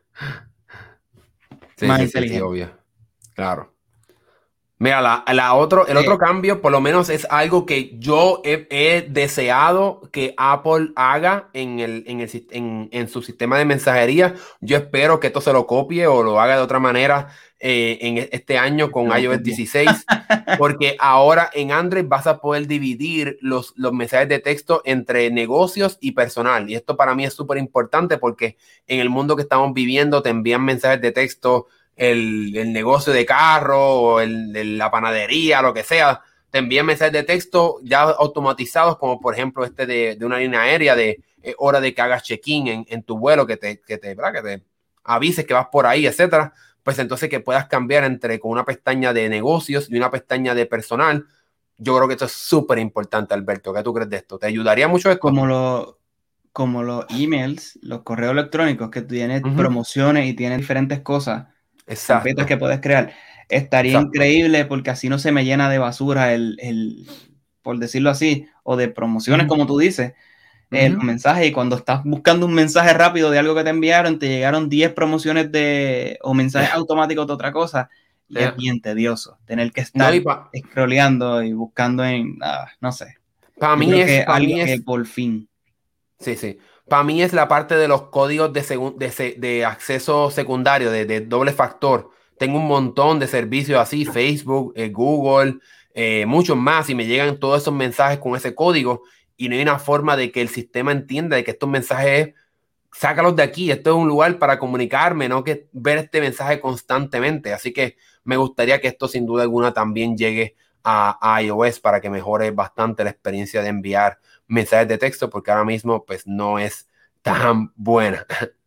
Sí, más sí, sí, sí, inteligente. obvio. Claro. Mira, la, la otro, el otro Eh, cambio, por lo menos es algo que yo he, he deseado que Apple haga en, el, en, el, sis- en, en su sistema de mensajería. Yo espero que esto se lo copie o lo haga de otra manera eh, en e- este año te con lo iOS copia. dieciséis, porque ahora en Android vas a poder dividir los, los mensajes de texto entre negocios y personal. Y esto para mí es súper importante porque en el mundo que estamos viviendo te envían mensajes de texto el, el negocio de carro o el, el- la panadería, lo que sea, te envían mensajes de texto ya automatizados, como por ejemplo este de, de una línea aérea de eh, hora de que hagas check-in en, en tu vuelo, que te, que te, ¿verdad? Que te avises que vas por ahí, etcétera. Pues entonces que puedas cambiar entre con una pestaña de negocios y una pestaña de personal. Yo creo que esto es súper importante, Alberto. ¿Qué tú crees de esto? ¿Te ayudaría mucho esto? Como, lo, como los emails, los correos electrónicos, que tienes Ujú. promociones y tienes diferentes cosas, carpetas que Exacto, puedes crear. Estaría exacto. increíble porque así no se me llena de basura el, el por decirlo así, o de promociones, Ujú, como tú dices, eh, los ujú. mensajes. Y cuando estás buscando un mensaje rápido de algo que te enviaron, te llegaron diez promociones de, o mensajes automáticos de otra cosa. Y es Eh, bien tedioso tener que no, estar y para scrolleando y buscando en, ah, no sé. pa Yo mí creo es, que para algo mí que es, por fin. sí, sí. Para mí es la parte de los códigos de, segun- de, se- de acceso secundario, de, de doble factor. Tengo un montón de servicios así, Facebook, eh, Google, eh, muchos más, y me llegan todos esos mensajes con ese código y no hay una forma de que el sistema entienda de que estos mensajes sácalos de aquí, esto es un lugar para comunicarme, no que ver este mensaje constantemente. Así que me gustaría que esto sin duda alguna también llegue a, a iOS para que mejore bastante la experiencia de enviar mensajes de texto, porque ahora mismo pues no es tan buena.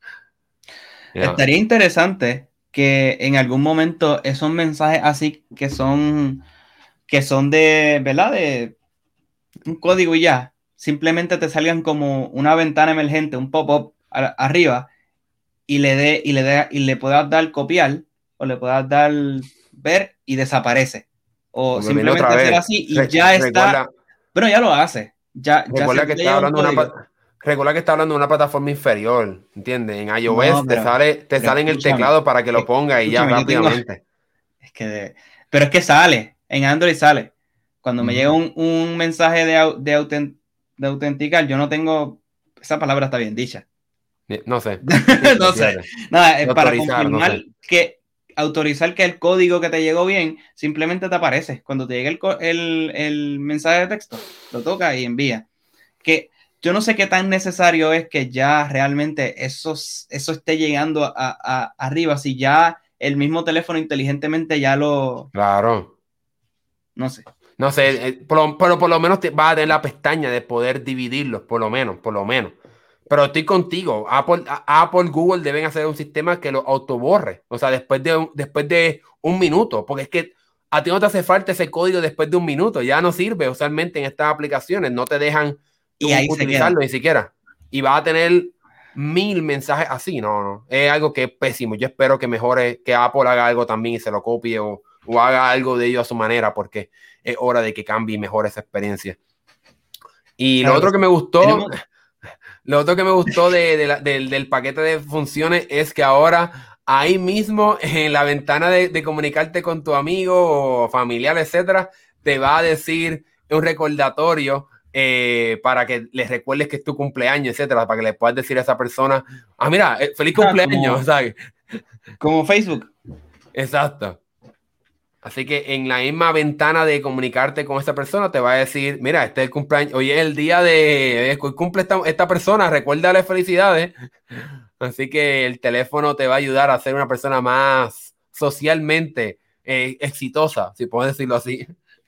Yeah. Estaría interesante que en algún momento esos mensajes así que son que son de, ¿verdad? De un código y ya, simplemente te salgan como una ventana emergente, un pop-up arriba y le dé y le dé y le puedas dar copiar o le puedas dar ver y desaparece. O Porque simplemente hacer así y Re ya está. Recuerda, bueno, ya lo hace. Ya, recuerda, ya que está hablando una, recuerda que está hablando de una plataforma inferior, ¿entiendes? En iOS no, pero, te sale, te sale en el teclado para que lo ponga y ya rápidamente. Tengo, es que de, pero es que sale, en Android sale. Cuando uh-huh. me llega un, un mensaje de, de, autent, de autenticar, yo no tengo, esa palabra está bien dicha. No sé. no sé. Nada, es para confirmar no sé. que autorizar que el código que te llegó bien, simplemente te aparece. Cuando te llega el, el, el mensaje de texto, lo toca y envía. Que yo no sé qué tan necesario es que ya realmente eso, eso esté llegando a, a, arriba, si ya el mismo teléfono inteligentemente ya lo... Claro. No sé. No sé, eh, pero por, por lo menos te va a tener la pestaña de poder dividirlos, por lo menos, por lo menos. Pero estoy contigo. Apple, Apple, Google deben hacer un sistema que lo autoborre. O sea, después de, después de un minuto. Porque es que a ti no te hace falta ese código después de un minuto. Ya no sirve usualmente en estas aplicaciones. No te dejan y ahí utilizarlo ni siquiera. Y vas a tener mil mensajes así. No, no. Es algo que es pésimo. Yo espero que mejore, que Apple haga algo también y se lo copie o, o haga algo de ello a su manera. Porque es hora de que cambie y mejore esa experiencia. Y claro, lo otro que me gustó... Tenemos... Lo otro que me gustó de, de la, de, del paquete de funciones es que ahora ahí mismo en la ventana de, de comunicarte con tu amigo o familiar, etcétera, te va a decir un recordatorio eh, para que les recuerdes que es tu cumpleaños, etcétera, para que le puedas decir a esa persona, ah, mira, eh, feliz cumpleaños, como, ¿sabes? Como Facebook. Exacto. Así que en la misma ventana de comunicarte con esa persona te va a decir, mira, este es el cumpleaños, hoy es el día de, cumple esta, esta persona, recuérdale felicidades. Así que el teléfono te va a ayudar a ser una persona más socialmente eh, exitosa, si puedo decirlo así.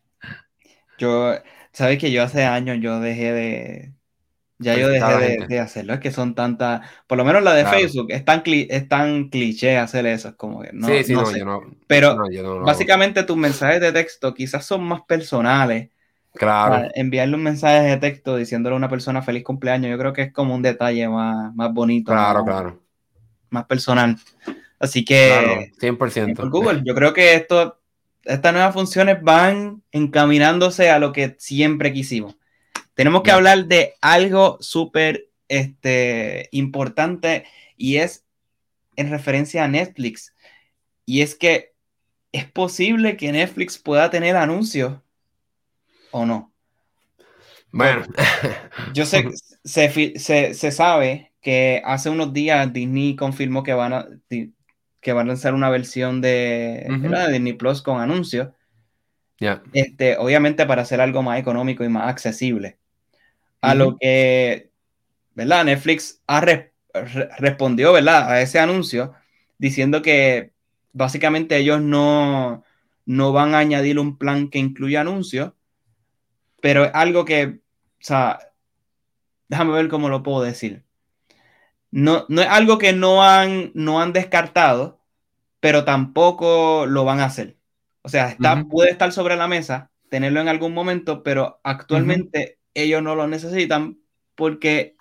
Yo, sabes que yo hace años yo dejé de... Ya yo dejé de, de hacerlo, es que son tantas, por lo menos la de claro. Facebook, es tan, cli, es tan cliché hacer eso, es como que no, sí, sí, no, no sé. Yo no, pero no, yo no, no. básicamente tus mensajes de texto quizás son más personales. Claro. O sea, enviarle un mensaje de texto diciéndole a una persona feliz cumpleaños, yo creo que es como un detalle más, más bonito. Claro, más, claro. Más personal. Así que, claro, cien por ciento. Por Google, yo creo que esto, estas nuevas funciones van encaminándose a lo que siempre quisimos. Tenemos que yeah. hablar de algo súper este, importante y es en referencia a Netflix. Y es que es posible que Netflix pueda tener anuncios o no. Bueno. Yo sé, se, se, se sabe que hace unos días Disney confirmó que van a, que van a lanzar una versión de, uh-huh. de Disney Plus con anuncios. Yeah. Este, obviamente para hacer algo más económico y más accesible. A uh-huh. lo que, ¿verdad? Netflix ha re, re, respondió, ¿verdad? A ese anuncio diciendo que básicamente ellos no, no van a añadir un plan que incluya anuncios, pero es algo que, o sea, déjame ver cómo lo puedo decir. No, no es algo que no han, no han descartado, pero tampoco lo van a hacer. O sea, está, uh-huh. puede estar sobre la mesa, tenerlo en algún momento, pero actualmente uh-huh. ellos no lo necesitan porque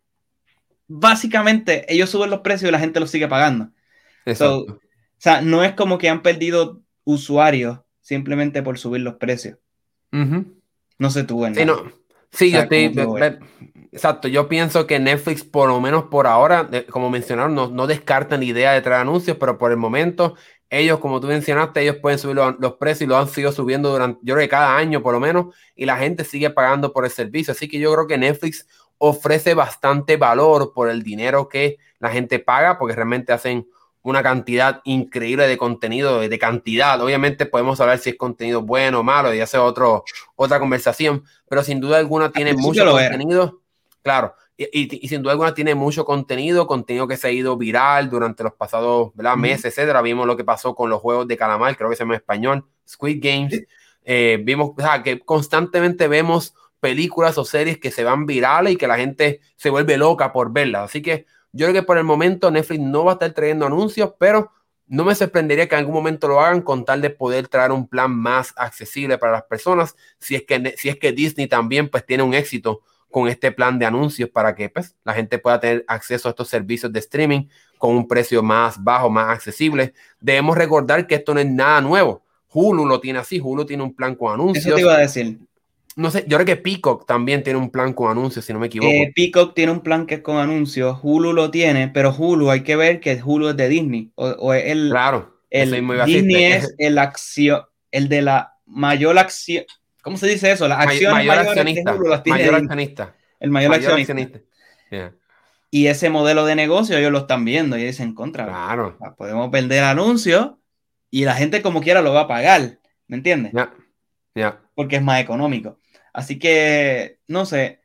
básicamente ellos suben los precios y la gente los sigue pagando. So, o sea, no es como que han perdido usuarios simplemente por subir los precios. Uh-huh. No sé tú, sí, no. sí, o sea, yo estoy... Exacto, yo pienso que Netflix, por lo menos por ahora, como mencionaron, no, no descartan la idea de traer anuncios, pero por el momento, ellos, como tú mencionaste, ellos pueden subir los, los precios y lo han sido subiendo durante, yo creo que cada año por lo menos, y la gente sigue pagando por el servicio. Así que yo creo que Netflix ofrece bastante valor por el dinero que la gente paga, porque realmente hacen una cantidad increíble de contenido, de cantidad. Obviamente podemos hablar si es contenido bueno o malo, y hacer otro, otra conversación, pero sin duda alguna tiene mucho contenido. Claro, y, y, y sin duda alguna tiene mucho contenido, contenido que se ha ido viral durante los pasados, ¿verdad? Uh-huh. meses, etcétera. Vimos lo que pasó con los juegos de calamar, creo que se llama en español, Squid Games. Sí. Eh, vimos, o sea, que constantemente vemos películas o series que se van virales y que la gente se vuelve loca por verlas. Así que yo creo que por el momento Netflix no va a estar trayendo anuncios, pero no me sorprendería que en algún momento lo hagan con tal de poder traer un plan más accesible para las personas. Si es que, si es que Disney también pues tiene un éxito con este plan de anuncios para que pues, la gente pueda tener acceso a estos servicios de streaming con un precio más bajo, más accesible. Debemos recordar que esto no es nada nuevo. Hulu lo tiene así, Hulu tiene un plan con anuncios. Eso te iba a decir. No sé, yo creo que Peacock también tiene un plan con anuncios, si no me equivoco. Eh, Peacock tiene un plan que es con anuncios, Hulu lo tiene, pero Hulu hay que ver que Hulu es de Disney. O, o el, claro, el Disney es el acción, el de la mayor acción. ¿Cómo se dice eso? Las acciones mayor mayores accionista, de Hulu las tiene mayor Disney. accionista. El mayor, mayor accionista. accionista. Yeah. Y ese modelo de negocio ellos lo están viendo y dicen contra. Claro. Podemos vender anuncios y la gente como quiera lo va a pagar. ¿Me entiendes? Ya. Yeah. Yeah. Porque es más económico. Así que, no sé.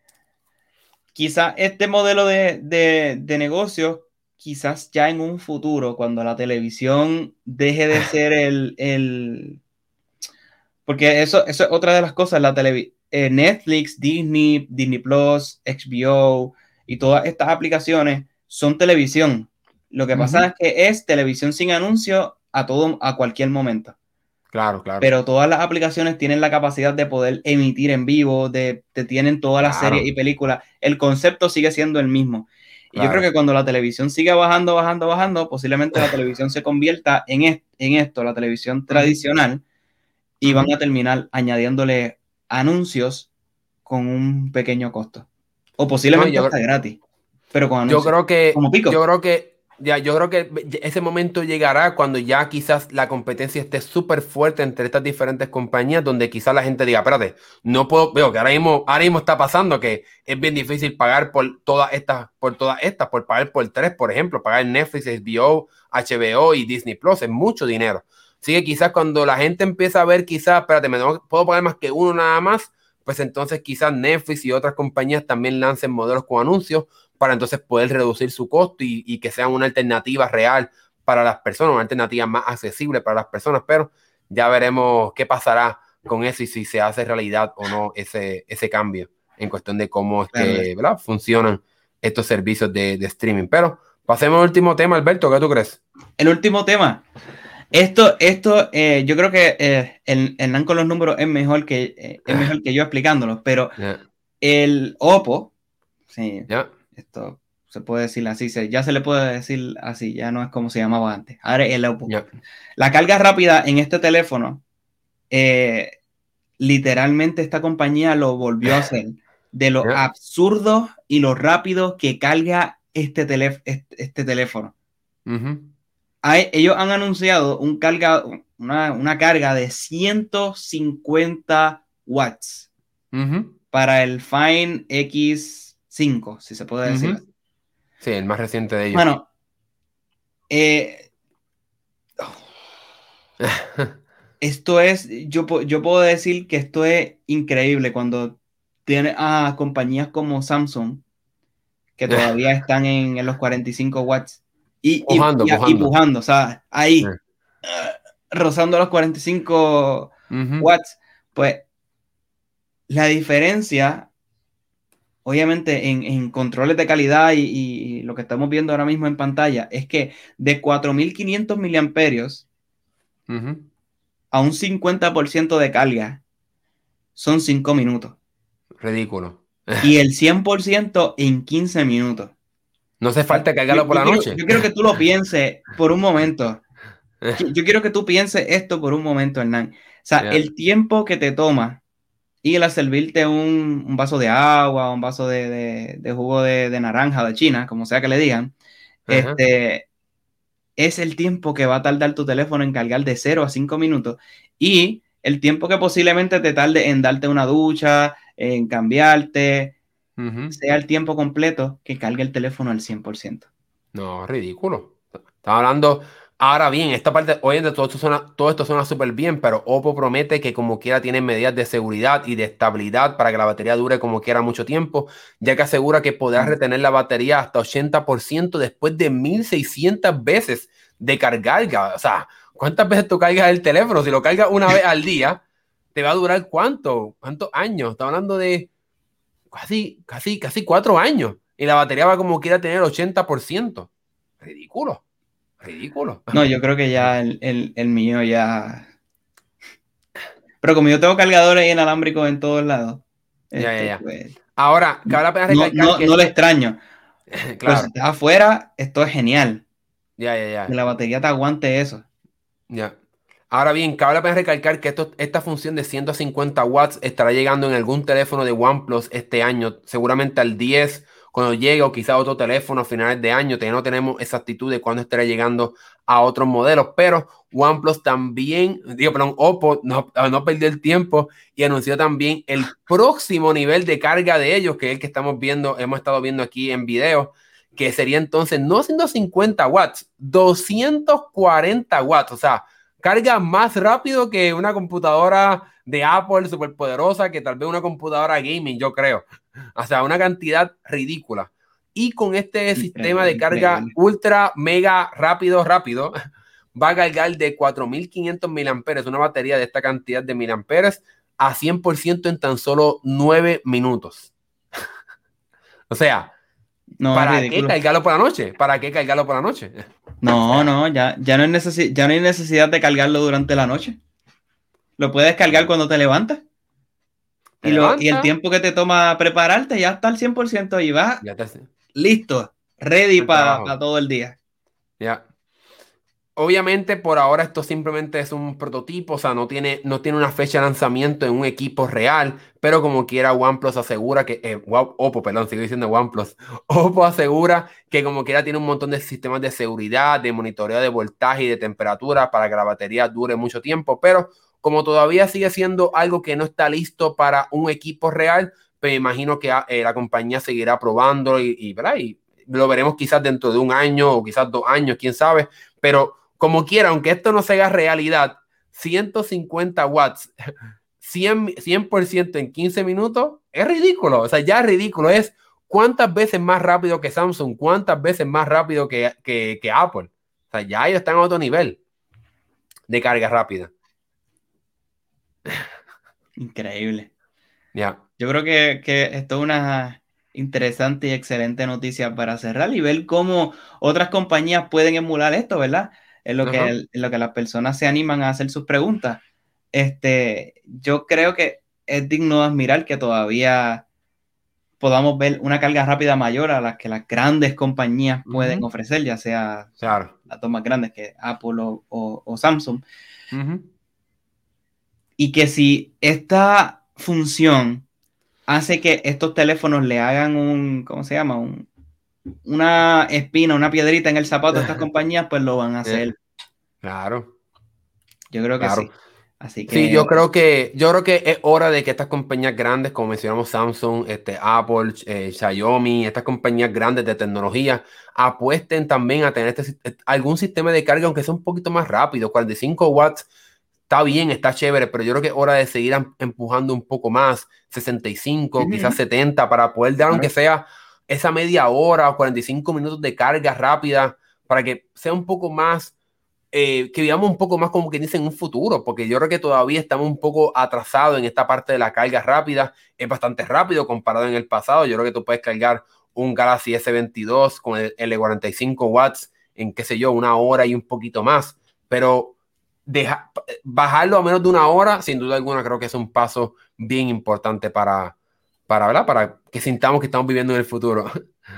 Quizás este modelo de, de, de negocio, quizás ya en un futuro, cuando la televisión deje de ser el... el porque eso, eso es otra de las cosas, la televi eh, Netflix, Disney, Disney Plus, H B O y todas estas aplicaciones son televisión. Lo que uh-huh. pasa es que es televisión sin anuncio a, todo, a cualquier momento. Claro, claro. Pero todas las aplicaciones tienen la capacidad de poder emitir en vivo, de, de tienen todas las claro. series y películas. El concepto sigue siendo el mismo. Y claro. yo creo que cuando la televisión siga bajando, bajando, bajando, posiblemente la televisión se convierta en, est en esto, la televisión tradicional, uh-huh. y van a terminar añadiéndole anuncios con un pequeño costo. O posiblemente no, yo, hasta gratis, pero con anuncios. Yo creo que, como Pico. Yo creo que Ya, yo creo que ese momento llegará cuando ya quizás la competencia esté súper fuerte entre estas diferentes compañías, donde quizás la gente diga, espérate, no puedo, veo que ahora mismo, ahora mismo está pasando que es bien difícil pagar por todas estas, por todas estas, por pagar por tres, por ejemplo, pagar Netflix, H B O, H B O y Disney Plus, es mucho dinero. Así que quizás cuando la gente empieza a ver, quizás, espérate, me no, puedo pagar más que uno nada más, pues entonces quizás Netflix y otras compañías también lancen modelos con anuncios, para entonces poder reducir su costo y, y que sea una alternativa real para las personas, una alternativa más accesible para las personas, pero ya veremos qué pasará con eso y si se hace realidad o no ese, ese cambio en cuestión de cómo es que, ¿verdad? funcionan estos servicios de, de streaming. Pero pasemos al último tema, Alberto, ¿qué tú crees? El último tema. Esto, esto eh, yo creo que eh, el Hernán con los números es mejor que, eh, es mejor que yo explicándolos, pero yeah. el Oppo, sí, yeah. esto se puede decir así, se, ya se le puede decir así, ya no es como se llamaba antes. Ahora el Oppo. Yeah. La carga rápida en este teléfono, eh, literalmente esta compañía lo volvió a hacer, de lo yeah. absurdo y lo rápido que carga este, tele, este, este teléfono. Uh-huh. Hay, ellos han anunciado un carga, una, una carga de ciento cincuenta watts uh-huh. para el Find X cinco, si se puede decir. Uh-huh. Sí, el más reciente de ellos. Bueno, eh, esto es, yo, yo puedo decir que esto es increíble cuando tiene a compañías como Samsung, que todavía están en, en los cuarenta y cinco watts. Y, pujando, y, y, pujando. y pujando, o sea, ahí, sí. uh, rozando los cuarenta y cinco uh-huh. watts, pues la diferencia, obviamente, en, en controles de calidad y, y lo que estamos viendo ahora mismo en pantalla, es que de cuatro mil quinientos miliamperios uh-huh. a un cincuenta por ciento de carga son cinco minutos. Ridículo. Y el cien por ciento en quince minutos. No hace falta cargarlo yo, por yo la quiero, noche. Yo quiero que tú lo pienses por un momento. Yo, yo quiero que tú pienses esto por un momento, Hernán. O sea, yeah. el tiempo que te toma ir a servirte un, un vaso de agua, un vaso de, de, de jugo de, de naranja de China, como sea que le digan, uh-huh. este, es el tiempo que va a tardar tu teléfono en cargar de cero a cinco minutos y el tiempo que posiblemente te tarde en darte una ducha, en cambiarte, uh-huh. sea el tiempo completo que cargue el teléfono al cien por ciento. No, ridículo. Estaba hablando, Ahora bien, esta parte, hoy en día todo esto suena, todo esto suena súper bien, pero Oppo promete que como quiera tiene medidas de seguridad y de estabilidad para que la batería dure como quiera mucho tiempo, ya que asegura que podrás Ah, retener la batería hasta ochenta por ciento después de mil seiscientas veces de cargar. O sea, ¿cuántas veces tú cargas el teléfono? Si lo cargas una vez al día, ¿te va a durar cuánto? ¿Cuántos años? Estamos hablando de casi, casi, casi cuatro años. Y la batería va como quiera tener ochenta por ciento. Ridículo, ridículo. no, yo creo que ya el, el, el mío ya... Pero como yo tengo cargadores inalámbricos en todos lados, Ya, ya, este, ya. pues, Ahora, cabe la pena no, recalcar no, que no lo este, extraño. Pero si claro, estás afuera, esto es genial. ya, ya, Que ya, la batería te aguante eso. ya. Ahora bien, cabe la pena recalcar que esto, esta función de ciento cincuenta watts estará llegando en algún teléfono de OnePlus este año, seguramente al diez, cuando llegue, o quizá otro teléfono a finales de año. Todavía no tenemos exactitud de cuándo estará llegando a otros modelos, pero OnePlus también, digo, perdón, Oppo no, no perdió el tiempo y anunció también el próximo nivel de carga de ellos, que es el que estamos viendo, hemos estado viendo aquí en video, que sería entonces no ciento cincuenta watts, doscientos cuarenta watts, o sea, carga más rápido que una computadora de Apple superpoderosa, que tal vez una computadora gaming, yo creo. O sea, una cantidad ridícula. Y con este sistema Increíble, de carga increíble. ultra, mega rápido, rápido, va a cargar de cuatro mil quinientos miliamperios, una batería de esta cantidad de miliamperios, a cien por ciento en tan solo nueve minutos. O sea, No, es ¿para qué ridículo. cargarlo por la noche? ¿Para qué cargarlo por la noche? O No, sea, no, ya, ya no hay necesi- ya no hay necesidad de cargarlo durante la noche. Lo puedes cargar cuando te levantas. te Y, lo, y el levantas, tiempo que te toma prepararte ya está al cien por ciento y vas ya te listo, ready el para trabajo. todo el día. Ya. Obviamente, por ahora esto simplemente es un prototipo, o sea, no tiene, no tiene una fecha de lanzamiento en un equipo real, pero como quiera OnePlus asegura que, eh, Wa- Oppo, perdón, sigo diciendo OnePlus, Oppo asegura que como quiera tiene un montón de sistemas de seguridad, de monitoreo de voltaje y de temperatura para que la batería dure mucho tiempo, pero como todavía sigue siendo algo que no está listo para un equipo real, pues me imagino que ah, eh, la compañía seguirá probando y, y, ¿verdad? Y lo veremos quizás dentro de un año o quizás dos años, quién sabe, pero como quiera, aunque esto no se haga realidad, ciento cincuenta watts, cien, cien por ciento en quince minutos, es ridículo. O sea, ya es ridículo. Es cuántas veces más rápido que Samsung, cuántas veces más rápido que, que, que Apple. O sea, ya ellos están a otro nivel de carga rápida. Increíble. Ya. Yo creo que, que esto es una interesante y excelente noticia para cerrar y ver cómo otras compañías pueden emular esto, ¿verdad? En lo que, Ajá. en lo que las personas se animan a hacer sus preguntas. Este, yo creo que es digno de admirar que todavía podamos ver una carga rápida mayor a la que las grandes compañías pueden Ujú. ofrecer, ya sea Claro. las dos más grandes que Apple o, o, o Samsung. Ujú. Y que si esta función hace que estos teléfonos le hagan un, ¿cómo se llama? Un, una espina, una piedrita en el zapato a estas compañías, pues lo van a Eh, hacer. Claro, Yo creo que claro. sí. Así Sí, que, yo creo que, yo creo que es hora de que estas compañías grandes, como mencionamos Samsung, este, Apple, eh, Xiaomi, estas compañías grandes de tecnología, apuesten también a tener este, sis- eh, algún sistema de carga, aunque sea un poquito más rápido. cuarenta y cinco watts está bien, está chévere, pero yo creo que es hora de seguir am- empujando un poco más, sesenta y cinco, quizás uh-huh, setenta, para poder dar, aunque claro. sea esa media hora o cuarenta y cinco minutos de carga rápida, para que sea un poco más eh, que vivamos un poco más como que dicen un futuro, porque yo creo que todavía estamos un poco atrasados en esta parte de la carga rápida. Es bastante rápido comparado en el pasado. Yo creo que tú puedes cargar un Galaxy S veintidós con el, el de cuarenta y cinco watts en, qué sé yo, una hora y un poquito más. Pero deja, bajarlo a menos de una hora, sin duda alguna, creo que es un paso bien importante para, para, ¿verdad? Para que sintamos que estamos viviendo en el futuro.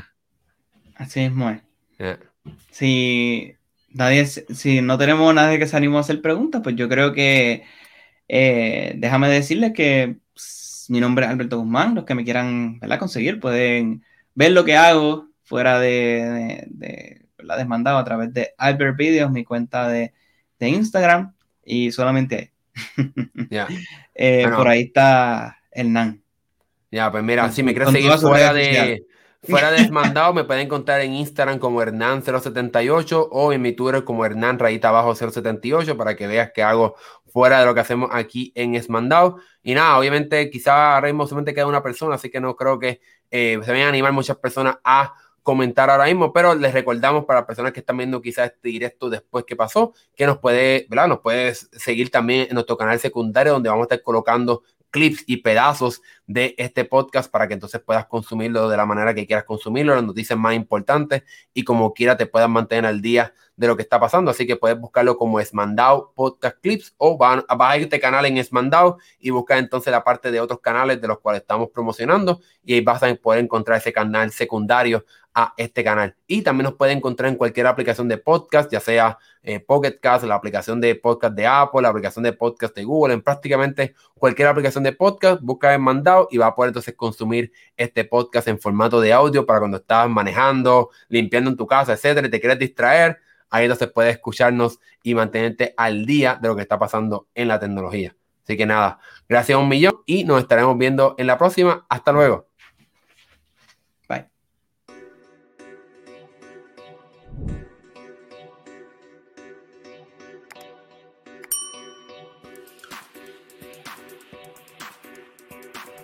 Así mismo es. Yeah. Si nadie, si no tenemos nadie que se animó a hacer preguntas, pues yo creo que eh, déjame decirles que pues, mi nombre es Alberto Guzmán. Los que me quieran, ¿verdad?, conseguir pueden ver lo que hago fuera de, de, de la desmandado a través de Albert Videos, mi cuenta de, de Instagram, y solamente Yeah. eh, por Bueno, ahí está Hernán ya, pues mira, con, si me su- quieres con seguir todas sus fuera redes sociales. de, Fuera de Esmandado, me pueden encontrar en Instagram como Hernán cero setenta y ocho o en mi Twitter como Hernán rayita abajo cero setenta y ocho para que veas que hago fuera de lo que hacemos aquí en Esmandado. Y nada, obviamente quizá ahora mismo solamente queda una persona, así que no creo que eh, se vayan a animar muchas personas a comentar ahora mismo, pero les recordamos para las personas que están viendo quizás este directo después que pasó, que nos puede, ¿verdad? Nos puedes seguir también en nuestro canal secundario donde vamos a estar colocando clips y pedazos de este podcast para que entonces puedas consumirlo de la manera que quieras consumirlo, las noticias más importantes y como quiera te puedas mantener al día de lo que está pasando. Así que puedes buscarlo como Esmandado Podcast Clips o vas a ir a este canal en Esmandado y buscar entonces la parte de otros canales de los cuales estamos promocionando y ahí vas a poder encontrar ese canal secundario a este canal. Y también nos puede encontrar en cualquier aplicación de podcast, ya sea eh, Pocket Cast, la aplicación de podcast de Apple, la aplicación de podcast de Google, en prácticamente cualquier aplicación de podcast, busca Esmandado y va a poder entonces consumir este podcast en formato de audio para cuando estás manejando, limpiando en tu casa, etcétera, y te quieres distraer, ahí entonces puedes escucharnos y mantenerte al día de lo que está pasando en la tecnología. Así que nada, gracias a un millón y nos estaremos viendo en la próxima. Hasta luego.